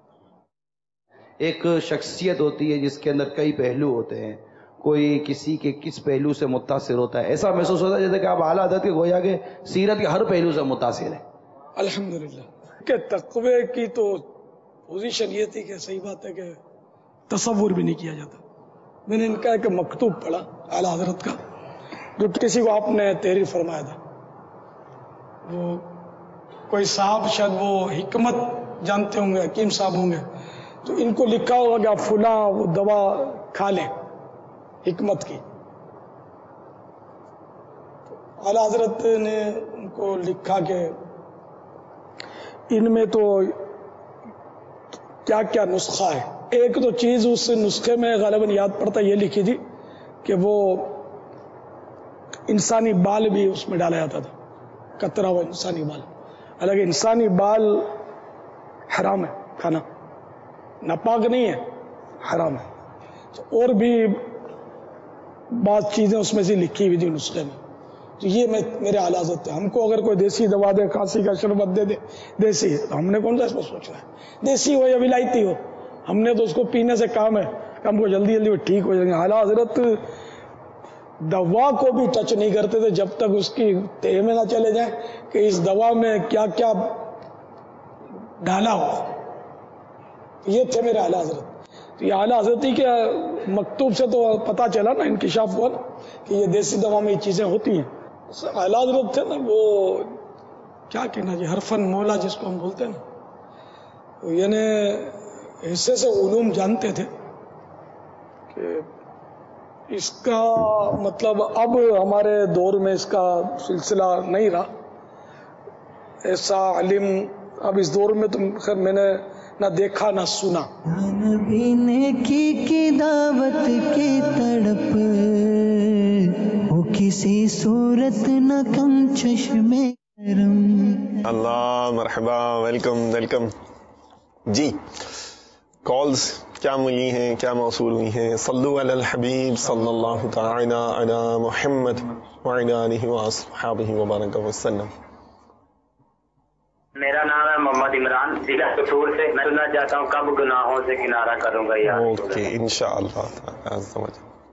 ایک شخصیت ہوتی ہے جس کے اندر کئی پہلو ہوتے ہیں، کوئی کسی کے کس پہلو سے متاثر ہوتا ہے، ایسا محسوس ہوتا ہے جیسے کہ آپ اعلیٰ حضرت کے گویا کہ سیرت کے ہر پہلو سے متاثر ہیں۔ الحمدللہ کہ تقوی کی تو پوزیشن یہ تھی کہ صحیح بات ہے کہ تصور بھی نہیں کیا جاتا۔ میں نے ان کا ایک مکتوب پڑھا اعلیٰ حضرت کا، جو کسی کو آپ نے تحریر فرمایا تھا، وہ کوئی صاحب شاید وہ حکمت جانتے ہوں گے، حکیم صاحب ہوں گے، تو ان کو لکھا ہوگا کہ آپ فلاں وہ دوا کھا لیں حکمت کی۔ اعلیٰ حضرت نے ان کو لکھا کہ ان میں تو کیا کیا نسخہ ہے۔ ایک تو چیز اس نسخے میں غالباً یاد پڑتا یہ لکھی تھی کہ وہ انسانی بال بھی اس میں ڈالا جاتا تھا، کترا ہوا انسانی بال۔ حالانکہ انسانی بال حرام ہے کھانا، ناپاک نہیں ہے، حرام ہے۔ تو اور بھی بعض چیزیں اس میں سے لکھی ہوئی تھی نسخے میں۔ تو یہ میں میرے اعلیٰ حضرت تھے۔ ہم کو اگر کوئی دیسی دوا دے، کھانسی کا شربت دے دے دیسی، تو ہم نے کون سا اس میں سوچنا ہے، دیسی ہو یا ولایتی ہو، ہم نے تو اس کو پینے سے کام ہے کہ ہم کو جلدی جلدی وہ ٹھیک ہو جائیں گے۔ اعلیٰ حضرت دوا کو بھی ٹچ نہیں کرتے تھے جب تک اس کی تہ میں نہ چلے جائیں کہ اس دوا میں کیا کیا ڈالا ہو۔ یہ تھے میرے اعلیٰ حضرت۔ تو یہ اعلیٰ حضرت ہی کے مکتوب سے تو پتہ چلا نا، انکشاف ہوا نا کہ یہ دیسی دوا میں یہ چیزیں ہوتی ہیں۔ اعلیٰ حضرت تھے نا، وہ کیا کہنا جی، حرفن مولا جس کو ہم بولتے ہیں نا، یعنی حصے سے علوم جانتے تھے کہ اس کا مطلب اب ہمارے دور میں اس کا سلسلہ نہیں رہا، ایسا علم اب اس دور میں تو خیر میں نے نہ دیکھا نہ سنا۔ نبی نے کی کی دعوت کی تڑپ، وہ کسی صورت نہ کم چشم کرم۔ اللہ مرحبا, ویلکم ویلکم. جی کالز کیا ملی ہیں, کیا موصول ہوئی ہیں؟ صلو علی الحبیب صلی اللہ تعالی علی محمد وعلی آلہ واصحابہ وبارک وسلم. میرا نام ہے محمد عمران, ضلع کٹور سے. میں سننا چاہتا ہوں کب گناہوں سے کنارہ کروں گا یا اوکے انشاءاللہ تعالی سمجھ.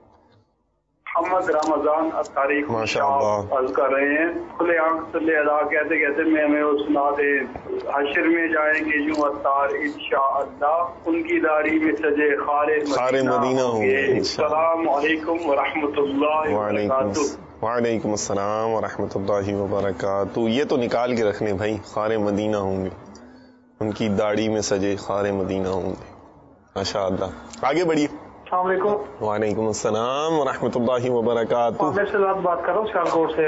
محمد رمضان تاریخ عرض کر رہے ہیں. کھلے آنکھ صلی اللہ کہتے کہتے میں ہمیں وہ سنا دے. حشر میں جائیں گے یوں اتار انشاءاللہ, ان کی داڑھی میں سجے خار مدینہ ہوں گے. السلام علیکم ورحمۃ اللہ وبرکاتہ. وعلیکم السلام ورحمۃ اللہ وبرکاتہ. یہ تو نکال کے رکھنے بھائی, خار مدینہ ہوں گے, ان کی داڑھی میں سجے خار مدینہ ہوں گے. ماشاء اللہ. آگے بڑھیے. السلام علیکم. وعلیکم السلام ورحمۃ اللہ وبرکاتہ. میں سے بات کر رہا ہوں سیالکوٹ سے.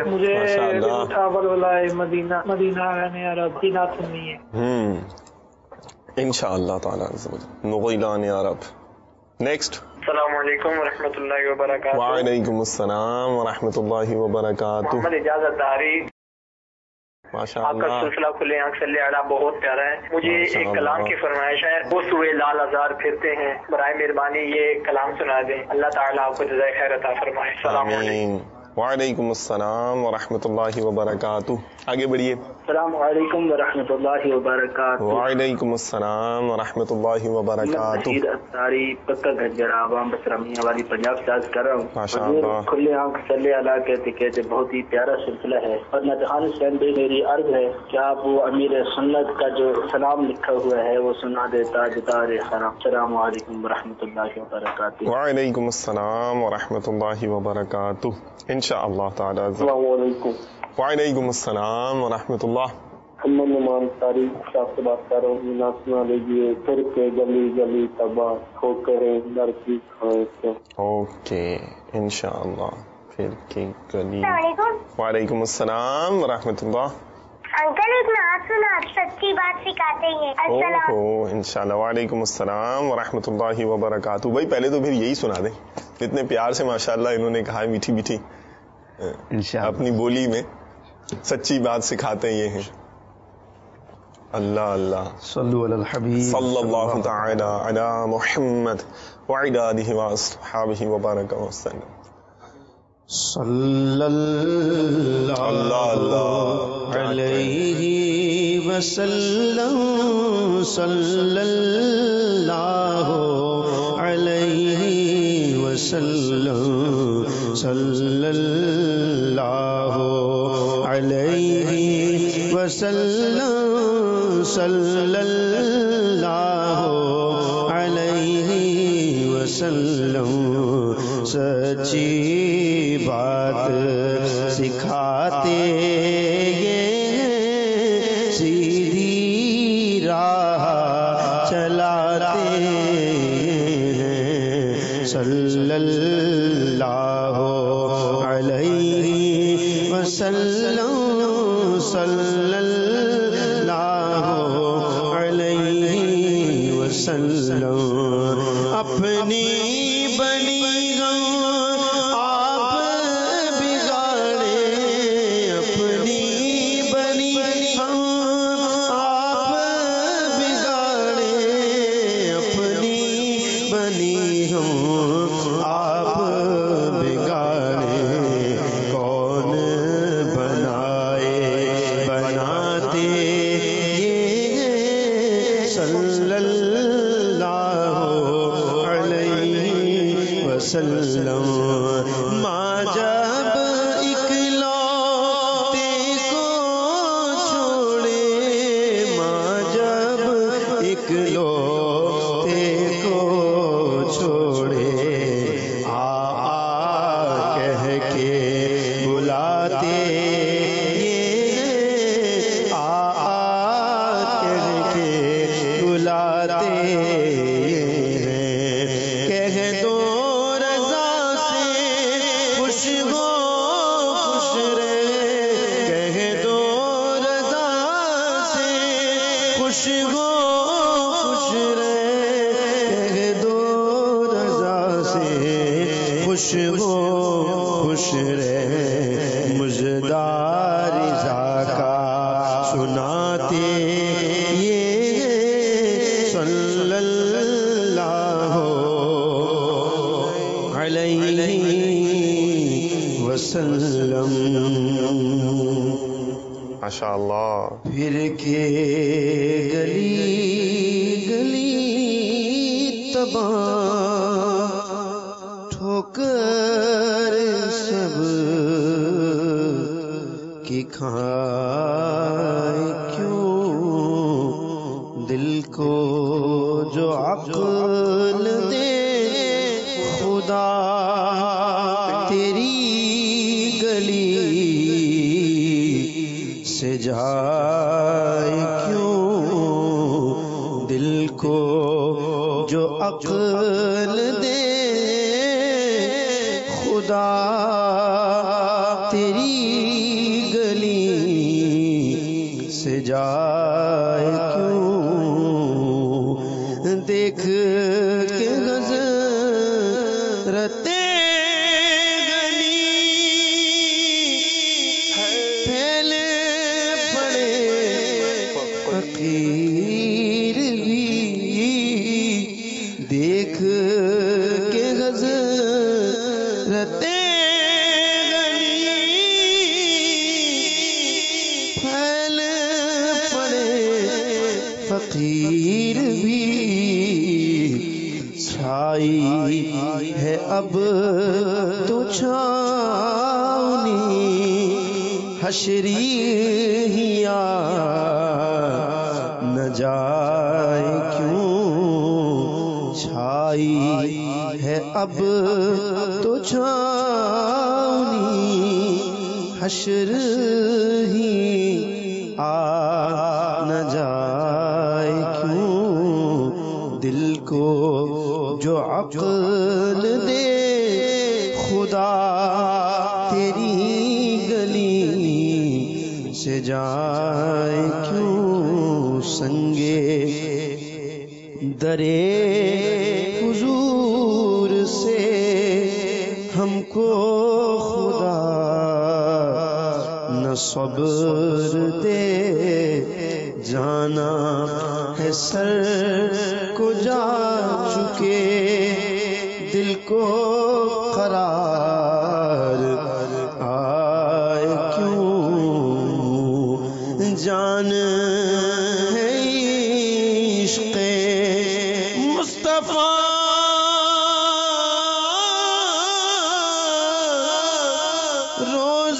مجھے مدینہ مدینہ رہنے عرب کی نعت سننی ہے. ہوں انشاءاللہ تعالی نغیلان عرب. نیکسٹ. السلام علیکم ورحمۃ اللہ وبرکاتہ. وعلیکم السلام ورحمۃ اللہ وبرکاتہ. محمد اجازت داری. ماشاء آپ کا اللہ. سلسلہ کھلے آنکھ صلی اللہ بہت پیارا ہے. مجھے ایک کلام کی فرمائش ہے. وہ سوئے لال ہزار پھرتے ہیں, برائے مہربانی یہ کلام سنا دیں. اللہ تعالیٰ آپ کو جزائے خیر عطا فرمائے. السلام علیکم. وعلیکم السلام ورحمۃ اللہ وبرکاتہ. آگے بڑھیے. السلام علیکم ورحمۃ اللہ وبرکاتہ. وعلیکم السلام ورحمۃ اللہ وبرکاتہ. اتاری پکا گھجر عوام بسرا میاں والی پنجاب سے عرض کر رہا ہوں. ماشاء اللہ. کھلے آنکھ صلی اللہ کہتے کہتے بہت ہی پیارا سلسلہ ہے. اور نتخان حسین بھائی میری عرض ہے کہ آپ وہ امیر سنت کا جو سلام لکھا ہوا ہے وہ سنا دے تاجدار حرم. السلام علیکم ورحمۃ اللہ وبرکاتہ. وعلیکم السلام ورحمۃ اللہ وبرکاتہ. انشاءاللہ تعالی. السلام علیکم. وعلیکم السلام ورحمۃ اللہ. محمد نعمان تاریخ صاحب سے بات کر رہا ہوں. نہ سنا لیجیے پھر کے گلی گلی تباہ ہو کرے در کی کھائے. اوکے انشاءاللہ. پھر کی گلی. وعلیکم السلام ورحمۃ اللہ. انکل ایک نعت سنا, سچی بات سکھاتے ہیں. اوہ انشاءاللہ. وعلیکم السلام ورحمۃ اللہ وبرکاتہ. بھائی پہلے تو پھر یہی سنا دیں, اتنے پیار سے ماشاءاللہ انہوں نے کہا, میٹھی میٹھی اپنی بولی میں سچی بات سکھاتے یہ ہیں. اللہ اللہ. صلو علی الحبیب صلی اللہ تعالی علی محمد وعلی آلہ واصحابہ وبارک وسلم. صلی اللہ علیہ وسلم. صلی اللہ علیہ وسلم. صلی اللہ علیہ وسلم. صلی اللہ علیہ وسلم. سچی بات سکھاتے یہ, سیدھی راہ چلاتے ہیں. صلی اللہ علیہ وسلم. صلی اللہ علیہ وسلم. اپنی بنی آپ بگاڑے, اپنی بنی آپ بگاڑے, اپنی بنی ہم آپ بگاڑے. کون بنائے بناتے یہ, صلی اللہ علیہ وسلم. ماں جب اکلوتے کو چھوڑے, ماں جب اکلوتے کو چھوڑے, آ آ کہہ کے بلاتے یہ, آ آ کہہ کے بلاتے ہیں. کہہ دو رضا سے خوش ہو خوش رہے, کہہ دو رضا سے خوش ہو خوش رہے, کہہ دو رضا سے خوش ہو خوش رہے. مجدار رضا کا سنا ماشاء اللہ. پھر کے گلی گلی تباہ ٹھوکر سب کی کھائے کیوں دل کو جو عقل دے خدا تیری گلی سے جائے کیوں دل کو جو عقل دے خدا تیری گلی سے جائے کیوں دیکھ کے حضرت گلی پھیلے پڑے فقیر بھی دیکھ کے حضرت فقیر بھی چھائی ہے اب تو چھاونی حشری ہیا نہ جائے کیوں چھائی ہے اب تو چھاونی حشر ہی آ نہ جائے کیوں دل کو جو عقل دے خدا تیری گلی سے جائے کیوں سنگے درے حضور سے ہم کو خدا نہ صبر دے جانا ہے سر کو جا چکے دل کو قرار آئے کیوں جان ہے عشق مصطفیٰ روز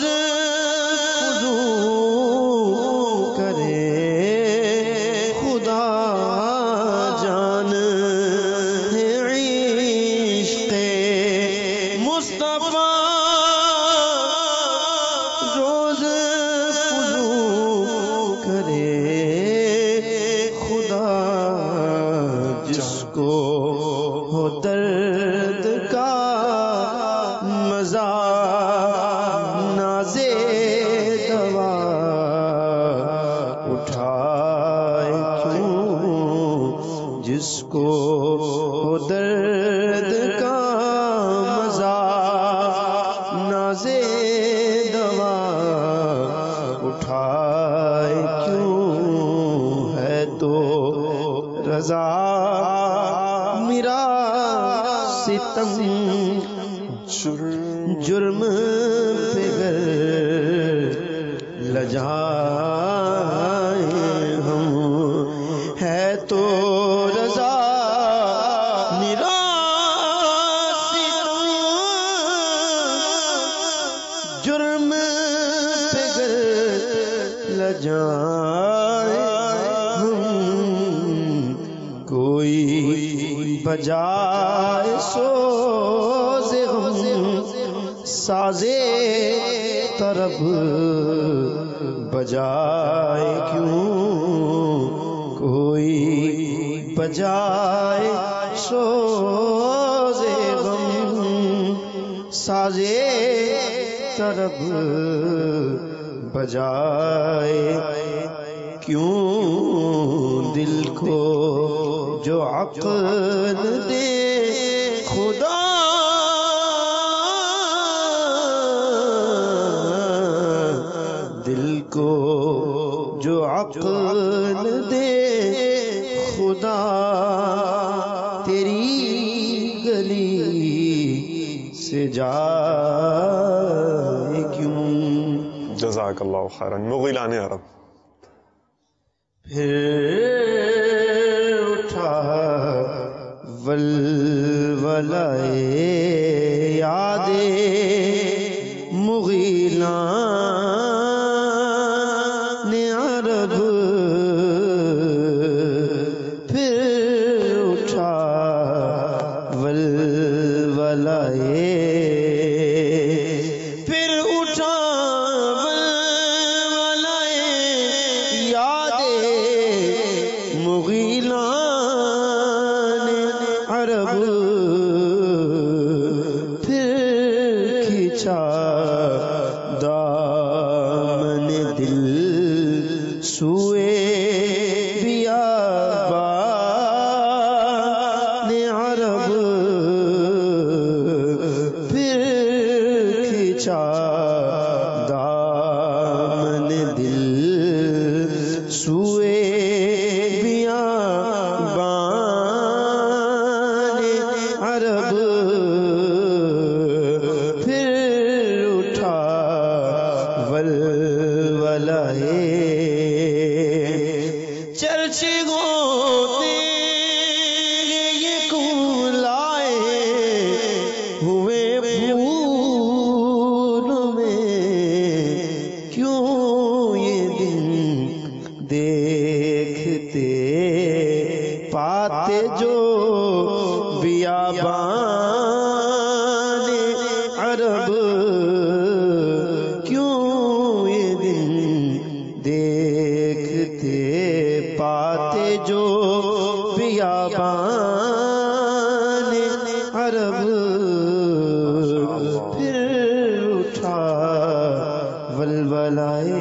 جس کو درد کا مزہ نازے دوا اٹھائے کیوں ہے تو رضا میرا ستم جرم پہ گر لجائے ہم ہے تو رضا میرا ستم جرم پہ گر لجائے ہم کوئی بجائے سوز غم سازے طرب بجائے کیوں کوئی بجائے سوز غم سازے طرب بجائے کیوں دل کو جو عقل دے خدا دل کو جو عقل دے خدا تیری گلی سے جائے کیوں جزاک اللہ خیرا. مغیلان عرب. پھر اٹھا ولولائے یاد مغیلان عرب. پھر اٹھا ولولائے دامن دل سوئے بیابان عرب. پھر کھینچا دامن دل سوئے بیابان عرب. چرچ ہوتے یہ کولائے ہوئے پھول میں، کیوں یہ دن دیکھتے پاتے جو بیابان عرب. کیوں یہ دن دیکھتے پاتے جو بیابان عرب. پھر اٹھا ولولائے.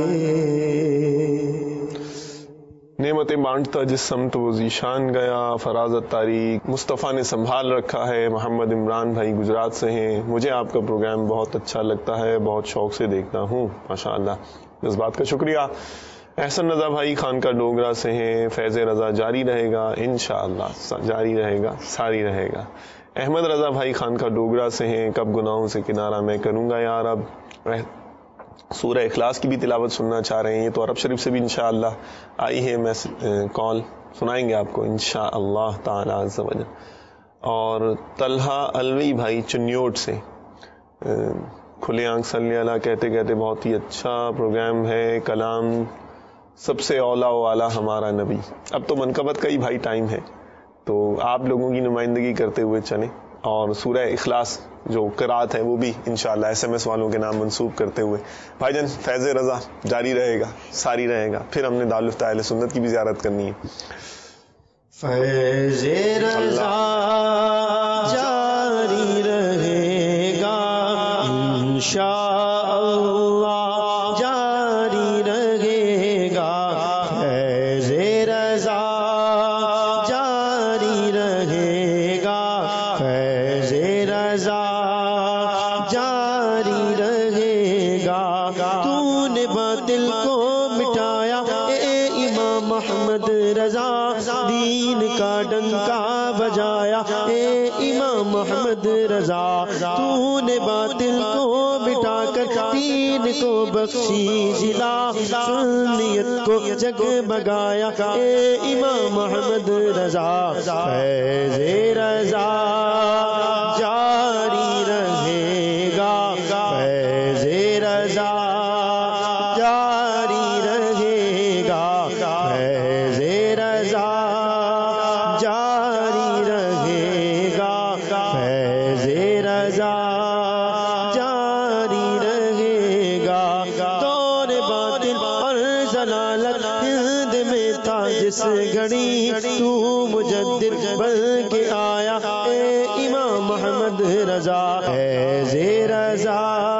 نعمتیں بانٹتا جس سمت وہ ذیشان گیا، فرازت تاریخ مصطفیٰ نے سنبھال رکھا ہے. محمد عمران بھائی گجرات سے ہیں. مجھے آپ کا پروگرام بہت اچھا لگتا ہے، بہت شوق سے دیکھتا ہوں. ماشاءاللہ، اس بات کا شکریہ. احسن رضا بھائی خانقاہ ڈوگرا سے ہیں. فیض رضا جاری رہے گا انشاءاللہ، جاری رہے گا، ساری رہے گا. احمد رضا بھائی خانقاہ ڈوگرا سے ہیں. کب گناہوں سے کنارہ میں کروں گا یا رب. سورہ اخلاص کی بھی تلاوت سننا چاہ رہے ہیں. یہ تو عرب شریف سے بھی انشاءاللہ آئی ہے. میں کال سنائیں گے آپ کو انشاءاللہ تعالی عز و جل. اور طلحہ الوی بھائی چنیوٹ سے کھلے آنکھ صلی اللہ کہتے کہتے بہت ہی اچھا پروگرام ہے. کلام سب سے اولا و اعلیٰ ہمارا نبی. اب تو منقبت کا ہی بھائی ٹائم ہے، تو آپ لوگوں کی نمائندگی کرتے ہوئے چلیں. اور سورہ اخلاص جو قرات ہے وہ بھی انشاءاللہ ایس ایم ایس والوں کے نام منسوب کرتے ہوئے. بھائی جان فیض رضا جاری رہے گا، ساری رہے گا. پھر ہم نے دارالفتہ اہل سنت کی بھی زیارت کرنی ہے. فیض رضا جاری رہے گا انشاءاللہ، جاری رہے گا. فیض رضا جاری رہے گا، فیض رضا جاری رہے گا. تو نے باطل کو مٹایا اے امام محمد رضا، دین کا ڈنکا بجایا اے امام محمد رضا. تو نے باطل کو مٹا کر دین کو بخشی ضلع، سنیت کو جگمگایا اے امام محمد رضا. فیض رضا جاری رہے گا، فیض رضا جاری رہے گا، فیض رضا جاری رہے گا، فیض رضا جاری رہے گا. دور باطل اور ضلالت ہند میں تھا جس گھڑی، تو مجدد بن کے آیا اے امام محمد رضا. فیض رضا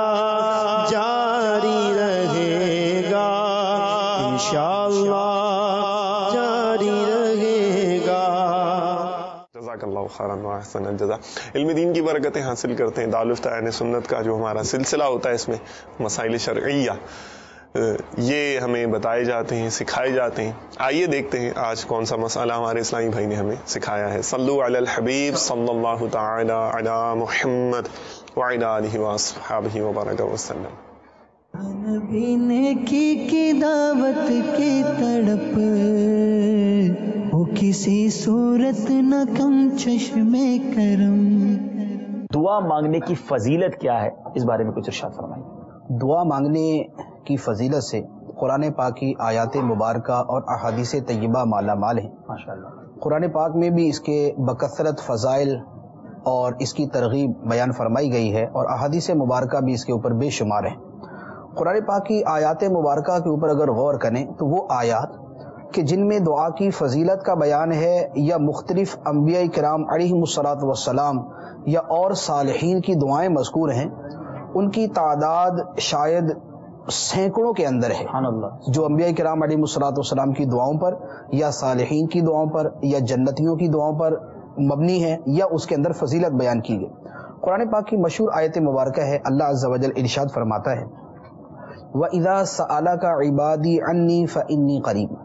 جاری رہے گا انشاءاللہ، جاری رہے گا. جزاک اللہ خیرا و احسن الجزا. علم دین کی برکتیں حاصل کرتے ہیں. دارالفتہ اہل سنت کا جو ہمارا سلسلہ ہوتا ہے، اس میں مسائل شرعیہ یہ ہمیں بتائے جاتے ہیں، سکھائے جاتے ہیں. آئیے دیکھتے ہیں آج کون سا مسئلہ ہمارے اسلامی بھائی نے ہمیں سکھایا ہے. صلو علی الحبیب صلی اللہ تعالی علی محمد وعلی آلہ واصحابہ وبارک وسلم. نبی نیکی کی دعوت کی تڑپ وہ کسی صورت نہ کم چشم کرم. دعا مانگنے کی فضیلت کیا ہے، اس بارے میں کچھ ارشاد فرمائیے. دعا مانگنے کی فضیلت سے قرآن پاک کی آیات مبارکہ اور احادیث طیبہ مالا مال ہیں. ماشاءاللہ. قرآن پاک میں بھی اس کے بکثرت فضائل اور اس کی ترغیب بیان فرمائی گئی ہے، اور احادیث مبارکہ بھی اس کے اوپر بے شمار ہیں. قرآن پاک کی آیات مبارکہ کے اوپر اگر غور کریں تو وہ آیات کہ جن میں دعا کی فضیلت کا بیان ہے، یا مختلف انبیاء کرام علیہم الصلاۃ والسلام یا اور صالحین کی دعائیں مذکور ہیں، ان کی تعداد شاید سینکڑوں کے اندر ہے. جو انبیاء کرام علیہ الصلوۃ والسلام کی دعاؤں پر یا صالحین کی دعاؤں پر یا جنتیوں کی دعاؤں پر مبنی ہے، یا اس کے اندر فضیلت بیان کی گئی. قرآن پاک کی مشہور آیت مبارکہ ہے، اللہ عز و جل ارشاد فرماتا ہے وَإِذَا سَأَلَكَ عِبَادِي عَنِّي فَإِنِّي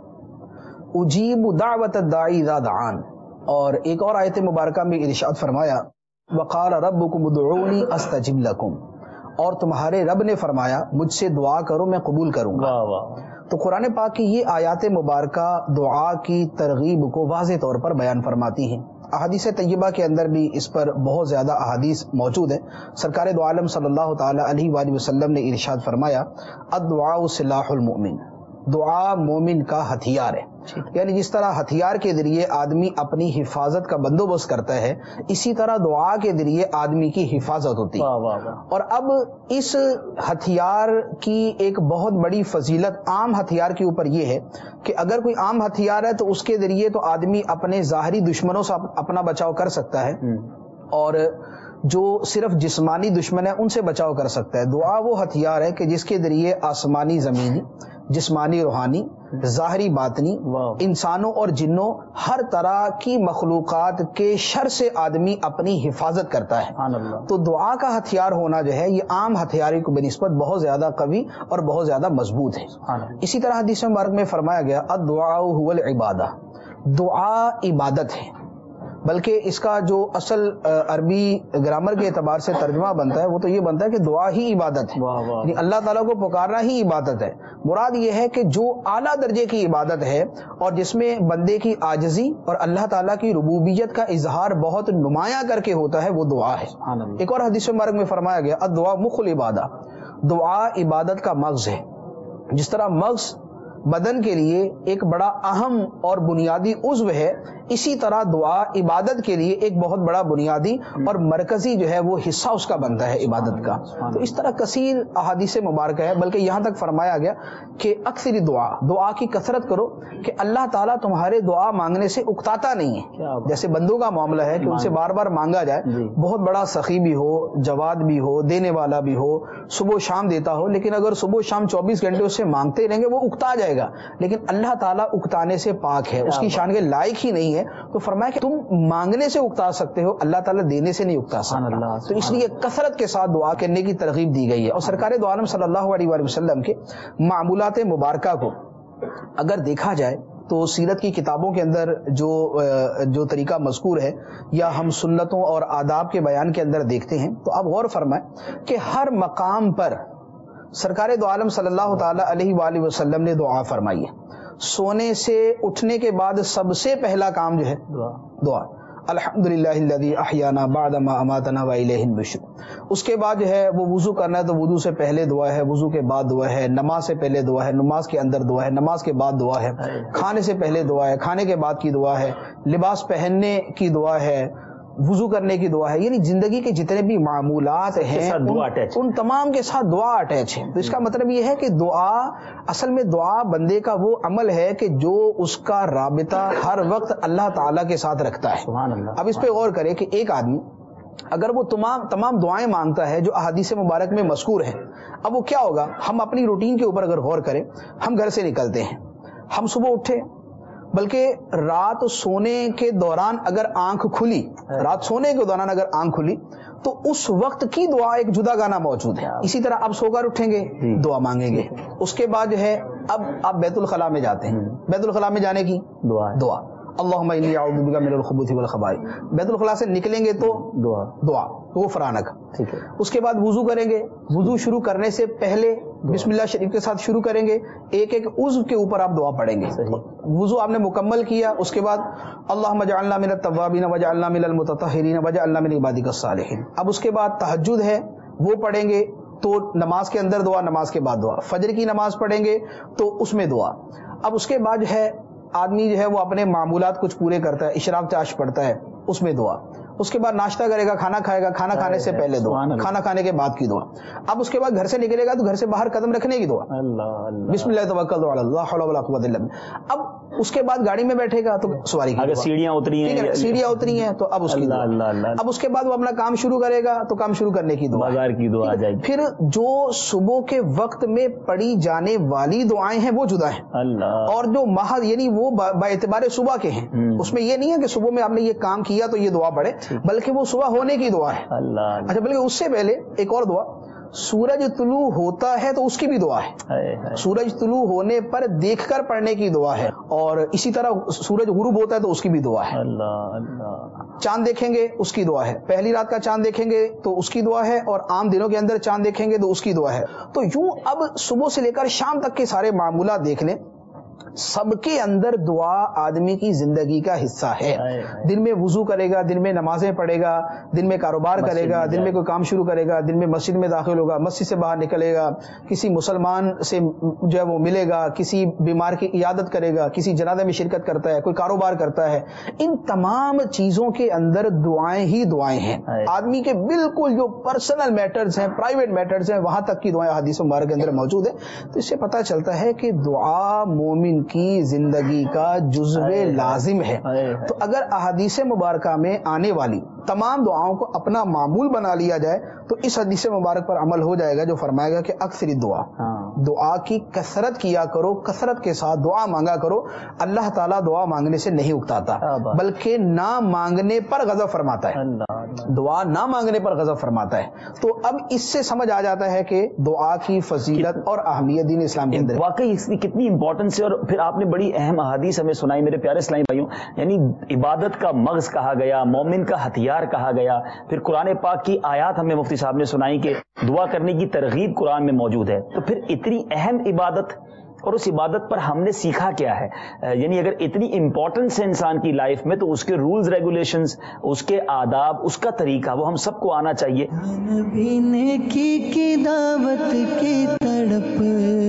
قَرِيبٌ أُجِيبُ دَعْوَةَ الدَّاعِ إِذَا دَعَانِ. اور ایک اور آیت مبارکہ میں ارشاد فرمایا وَقَالَ رَبُّكُمُ ادْعُونِي أَسْتَجِبْ لَكُمْ، اور تمہارے رب نے فرمایا مجھ سے دعا کرو میں قبول کروں گا. تو قرآن پاک کی یہ آیات مبارکہ دعا کی ترغیب کو واضح طور پر بیان فرماتی ہیں. احادیث طیبہ کے اندر بھی اس پر بہت زیادہ احادیث موجود ہیں. سرکار دو عالم صلی اللہ تعالی علیہ وآلہ وسلم نے ارشاد فرمایا الدعاء سلاح المؤمن، دعا مومن کا ہتھیار ہے. یعنی جس طرح ہتھیار کے ذریعے آدمی اپنی حفاظت کا بندوبست کرتا ہے، اسی طرح دعا کے ذریعے آدمی کی حفاظت ہوتی ہے. اور اب اس ہتھیار کی ایک بہت بڑی فضیلت عام ہتھیار کے اوپر یہ ہے کہ اگر کوئی عام ہتھیار ہے تو اس کے ذریعے تو آدمی اپنے ظاہری دشمنوں سے اپنا بچاؤ کر سکتا ہے، اور جو صرف جسمانی دشمن ہے ان سے بچاؤ کر سکتا ہے. دعا وہ ہتھیار ہے کہ جس کے ذریعے آسمانی زمینی، جسمانی روحانی، ظاہری باطنی، انسانوں اور جنوں ہر طرح کی مخلوقات کے شر سے آدمی اپنی حفاظت کرتا ہے. تو دعا کا ہتھیار ہونا جو ہے یہ عام ہتھیاری کو بنسبت بہت زیادہ قوی اور بہت زیادہ مضبوط ہے. اسی طرح حدیث مبارک میں فرمایا گیا الدعاء هو العبادہ، دعا عبادت ہے. بلکہ اس کا جو اصل عربی گرامر کے اعتبار سے ترجمہ بنتا ہے وہ تو یہ بنتا ہے کہ دعا ہی عبادت ہے. یعنی اللہ تعالیٰ کو پکارنا ہی عبادت ہے. مراد یہ ہے کہ جو اعلیٰ درجے کی عبادت ہے اور جس میں بندے کی عاجزی اور اللہ تعالیٰ کی ربوبیت کا اظہار بہت نمایاں کر کے ہوتا ہے، وہ دعا ہے. ایک اور حدیث مبارک میں فرمایا گیا الدعاء مخ العبادہ، دعا عبادت کا مغز ہے. جس طرح مغز بدن کے لیے ایک بڑا اہم اور بنیادی عضو ہے، اسی طرح دعا عبادت کے لیے ایک بہت بڑا بنیادی اور مرکزی جو ہے وہ حصہ اس کا بنتا ہے عبادت کا. تو اس طرح کثیر احادیث مبارکہ ہے، بلکہ یہاں تک فرمایا گیا کہ اکثر دعا، دعا کی کثرت کرو کہ اللہ تعالیٰ تمہارے دعا مانگنے سے اکتاتا نہیں ہے. جیسے بندوں کا معاملہ ہے کہ ان سے بار بار مانگا جائے، بہت بڑا سخی بھی ہو، جواد بھی ہو، دینے والا بھی ہو، صبح و شام دیتا ہو، لیکن اگر صبح و شام چوبیس گھنٹے اس سے مانگتے رہیں گے وہ اکتا جائے گا. لیکن اللہ تعالیٰ اکتانے سے پاک ہے، اس کی شان کے لائق ہی نہیں ہے. تو فرمایا کہ تم مانگنے سے اکتا سکتے ہو، اللہ تعالیٰ دینے سے نہیں اکتا سکتا. تو اس لیے کثرت کے ساتھ دعا کرنے کی ترغیب دی گئی ہے. اور سرکار دو عالم صلی اللہ علیہ وآلہ وسلم کے معمولات مبارکہ کو اگر دیکھا جائے تو سیرت کی کتابوں کے اندر جو جو طریقہ مذکور ہے یا ہم سنتوں اور آداب کے بیان کے اندر دیکھتے ہیں تو آپ غور فرمائیں کہ ہر مقام پر سرکار دو عالم صلی اللہ تعالی علیہ وآلہ وسلم نے دعا فرمائی ہے. سونے سے اٹھنے کے بعد سب سے پہلا کام جو ہے دعا، الحمدللہ الذی احیانا بعد ما اماتنا والیہ النشور. اس کے بعد جو ہے وہ وضو کرنا ہے تو وضو سے پہلے دعا ہے، وضو کے بعد دعا ہے، نماز سے پہلے دعا ہے، نماز کے اندر دعا ہے، نماز کے بعد دعا ہے، کھانے سے پہلے دعا ہے، کھانے کے بعد کی دعا ہے، لباس پہننے کی دعا ہے، وضو کرنے کی دعا ہے. یعنی زندگی کے جتنے بھی معمولات ہیں ان تمام کے ساتھ دعا اٹیچ ہے. تو اس کا مطلب یہ ہے کہ دعا اصل میں دعا بندے کا وہ عمل ہے کہ جو اس کا رابطہ ہر وقت اللہ تعالیٰ کے ساتھ رکھتا ہے. اب اس پہ غور کریں کہ ایک آدمی اگر وہ تمام تمام دعائیں مانگتا ہے جو احادیث مبارک میں مذکور ہیں، اب وہ کیا ہوگا؟ ہم اپنی روٹین کے اوپر اگر غور کریں، ہم گھر سے نکلتے ہیں، ہم صبح اٹھے، بلکہ رات سونے کے دوران اگر آنکھ کھلی رات سونے کے دوران اگر آنکھ کھلی تو اس وقت کی دعا ایک جدا گانا موجود ہے. اسی طرح اب سو کر اٹھیں گے دعا مانگیں گے. اس کے بعد جو ہے اب آپ بیت الخلاء میں جاتے ہیں، بیت الخلاء میں جانے کی دعا دعا اللہم انی اعوذ بک من الخبث والخبائث. بیت الخلاء سے نکلیں گے تو دعا دعا غفرانک. ٹھیک ہے. اس کے بعد وضو کریں گے. وضو شروع کرنے سے پہلے بسم اللہ شریف کے ساتھ شروع کریں گے. ایک ایک عضو کے اوپر آپ دعا پڑھیں گے. وضو آپ نے مکمل کیا, اس کے بعد اللہم اجعلنا من التوابین واجعلنا من المتطہرین واجعلنا من عبادک الصالحین. اب اس کے بعد تہجد ہے وہ پڑھیں گے تو نماز کے اندر دعا, نماز کے بعد دعا. فجر کی نماز پڑھیں گے تو اس میں دعا. اب اس کے بعد جو ہے آدمی جو ہے وہ اپنے معمولات کچھ پورے کرتا ہے, اشراق چاش پڑھتا ہے, اس میں دعا. اس کے بعد ناشتہ کرے گا, کھانا کھائے گا, کھانا کھانے سے پہلے دعا, کھانا کھانے کے بعد کی دعا. اب اس کے بعد گھر سے نکلے گا تو گھر سے باہر قدم رکھنے کی دعا, بسم اللہ توکلت علی اللہ لا حول ولا قوۃ الا باللہ. اب اس کے بعد گاڑی میں بیٹھے گا تو سواری کی, اگر سیڑھیاں اتری ہیں سیڑھیاں اتری ہیں تو اب اس کی دعا. اب اس کے بعد وہ اپنا کام شروع کرے گا تو کام شروع کرنے کی دعا, بازار کی دعا. پھر جو صبح کے وقت میں پڑھی جانے والی دعائیں ہیں وہ جدا ہیں, اور جو محض یعنی وہ با اعتبار صبح کے ہیں, اس میں یہ نہیں ہے کہ صبح میں آپ نے یہ کام کیا تو یہ دعا پڑھے, بلکہ وہ صبح ہونے کی دعا ہے. اچھا, بلکہ اس سے پہلے ایک اور دعا, سورج طلوع ہوتا ہے تو اس کی بھی دعا ہے. سورج طلوع ہونے پر دیکھ کر پڑھنے کی دعا ہے, اور اسی طرح سورج غروب ہوتا ہے تو اس کی بھی دعا ہے. چاند دیکھیں گے اس کی دعا ہے, پہلی رات کا چاند دیکھیں گے تو اس کی دعا ہے, اور عام دنوں کے اندر چاند دیکھیں گے تو اس کی دعا ہے. تو یوں اب صبح سے لے کر شام تک کے سارے معمولات دیکھ لیں, سب کے اندر دعا آدمی کی زندگی کا حصہ ہے. دن میں وضو کرے گا, دن میں نمازیں پڑھے گا, دن میں کاروبار کرے گا, دن میں کوئی کام شروع کرے گا, دن میں مسجد میں داخل ہوگا, مسجد سے باہر نکلے گا, کسی مسلمان سے جو ہے وہ ملے گا, کسی بیمار کی عیادت کرے گا, کسی جنازے میں شرکت کرتا ہے, کوئی کاروبار کرتا ہے. ان تمام چیزوں کے اندر دعائیں ہی دعائیں ہیں. آدمی کے بالکل جو پرسنل میٹرز ہیں, پرائیویٹ میٹرز ہیں, وہاں تک کی دعائیں حدیث مبارک کے اندر موجود ہیں. تو اس سے پتہ چلتا ہے کہ دعا مومن کی زندگی کا جزو لازم ہے. تو اگر احادیث مبارکہ میں آنے والی تمام دعاؤں کو اپنا معمول بنا لیا جائے تو اس حدیث مبارک پر عمل ہو جائے گا جو فرمائے گا کہ اکثر دعا, دعا کی کثرت کیا کرو, کثرت کے ساتھ دعا مانگا کرو. اللہ تعالیٰ دعا مانگنے سے نہیں اکتاتا, بلکہ نہ مانگنے پر غضب فرماتا ہے. دعا نہ مانگنے پر غضب فرماتا ہے. تو اب اس سے سمجھ آ جاتا ہے کہ دعا کی فضیلت اور اہمیت دین اسلام کے اندر واقعی اس کی کتنی امپورٹنس ہے. اور پھر آپ نے بڑی اہم احادیث ہمیں سنائی میرے پیارے اسلامی بھائیوں, یعنی عبادت کا مغز کہا گیا, مومن کا ہتھیار کہا گیا. پھر قرآن پاک کی آیات ہمیں مفتی صاحب نے سنائی کہ دعا کرنے کی ترغیب قرآن میں موجود ہے. تو پھر اتنی اہم عبادت اور اس عبادت پر ہم نے سیکھا کیا ہے؟ یعنی اگر اتنی امپورٹنس ہے انسان کی لائف میں تو اس کے رولز ریگولیشنز, اس کے آداب, اس کا طریقہ وہ ہم سب کو آنا چاہیے. نبی نے کی کی دعوت کی تڑپ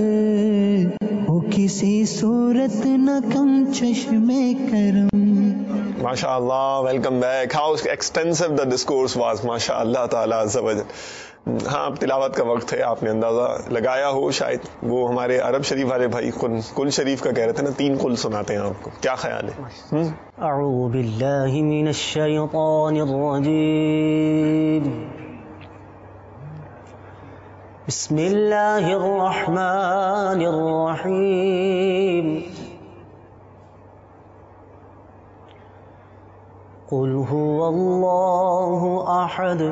وہ کسی صورت نہ کم چشمے کرم. ماشاء اللہ, welcome back. How extensive the discourse was, ماشاء اللہ تعالیٰ عز و جل. ہاں, اب تلاوت کا وقت ہے, آپ نے اندازہ لگایا ہو شاید. وہ ہمارے عرب شریف والے بھائی کل شریف کا کہہ رہے تھے نا, تین کل سناتے ہیں آپ کو, کیا خیال ہے؟ اعوذ باللہ من الشیطان الرجیم, بسم اللہ الرحمن الرحیم. قل هو اللہ احد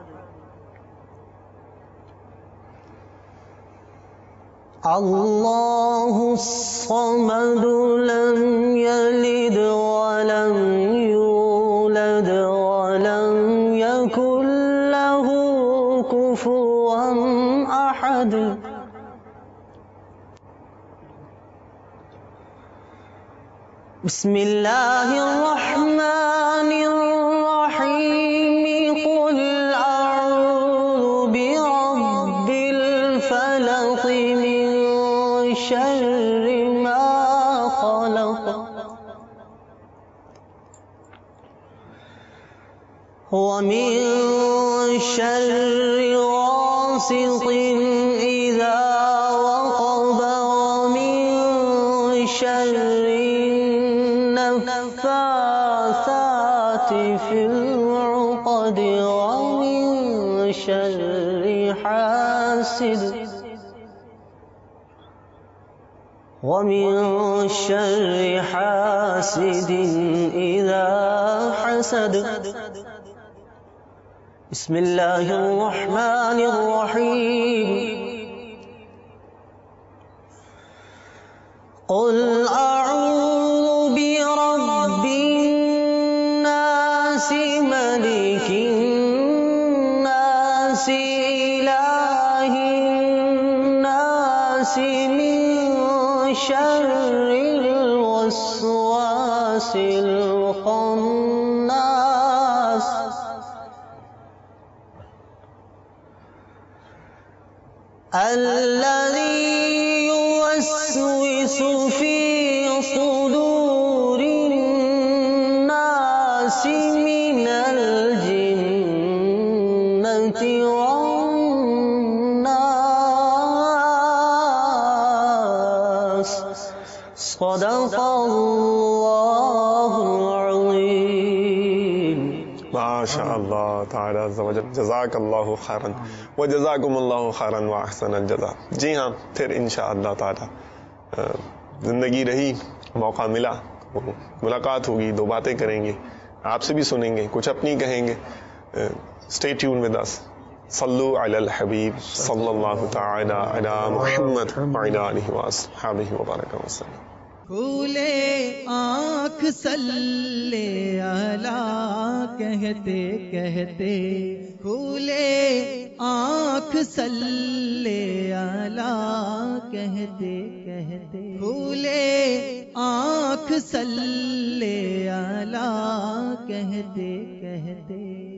اللہ الصمد لم یلد ولم یولد ولم یکن له کفوا احد. بسم اللہ الرحمن الرحیم. قل اعوذ برب الفلق من شر ما خلق ومن شر غاسق اذا وقب ومن شر النفاثات في العقد ومن شر حاسد ومن شر حاسد إذا حسد. بسم اللہ الرحمن الرحیم. قل اعوذ برب الذي يوسوس في صدور الناس من الجنة والناس صدق الله العظيم. ماشاء اللہ تعالی عز و جل. جزاک اللہ خیرا و جزاکم اللہ خیرا و احسن الجزاء. جی ہاں، پھر انشاءاللہ تعالی زندگی رہی، موقع ملا، ملاقات ہوگی، دو باتیں کریں گے، آپ سے بھی سنیں گے، کچھ اپنی کہیں گے. Stay tuned with us. صلو علی الحبیب صلی اللہ تعالی علی محمد وعلی آلہ واصحابہ وبارک وسلم. کھولے آنکھ صلی علی کہتے کہتے، کھولے آنکھ صلی علی کہتے کہتے، کھولے آنکھ صلی علی کہتے کہتے.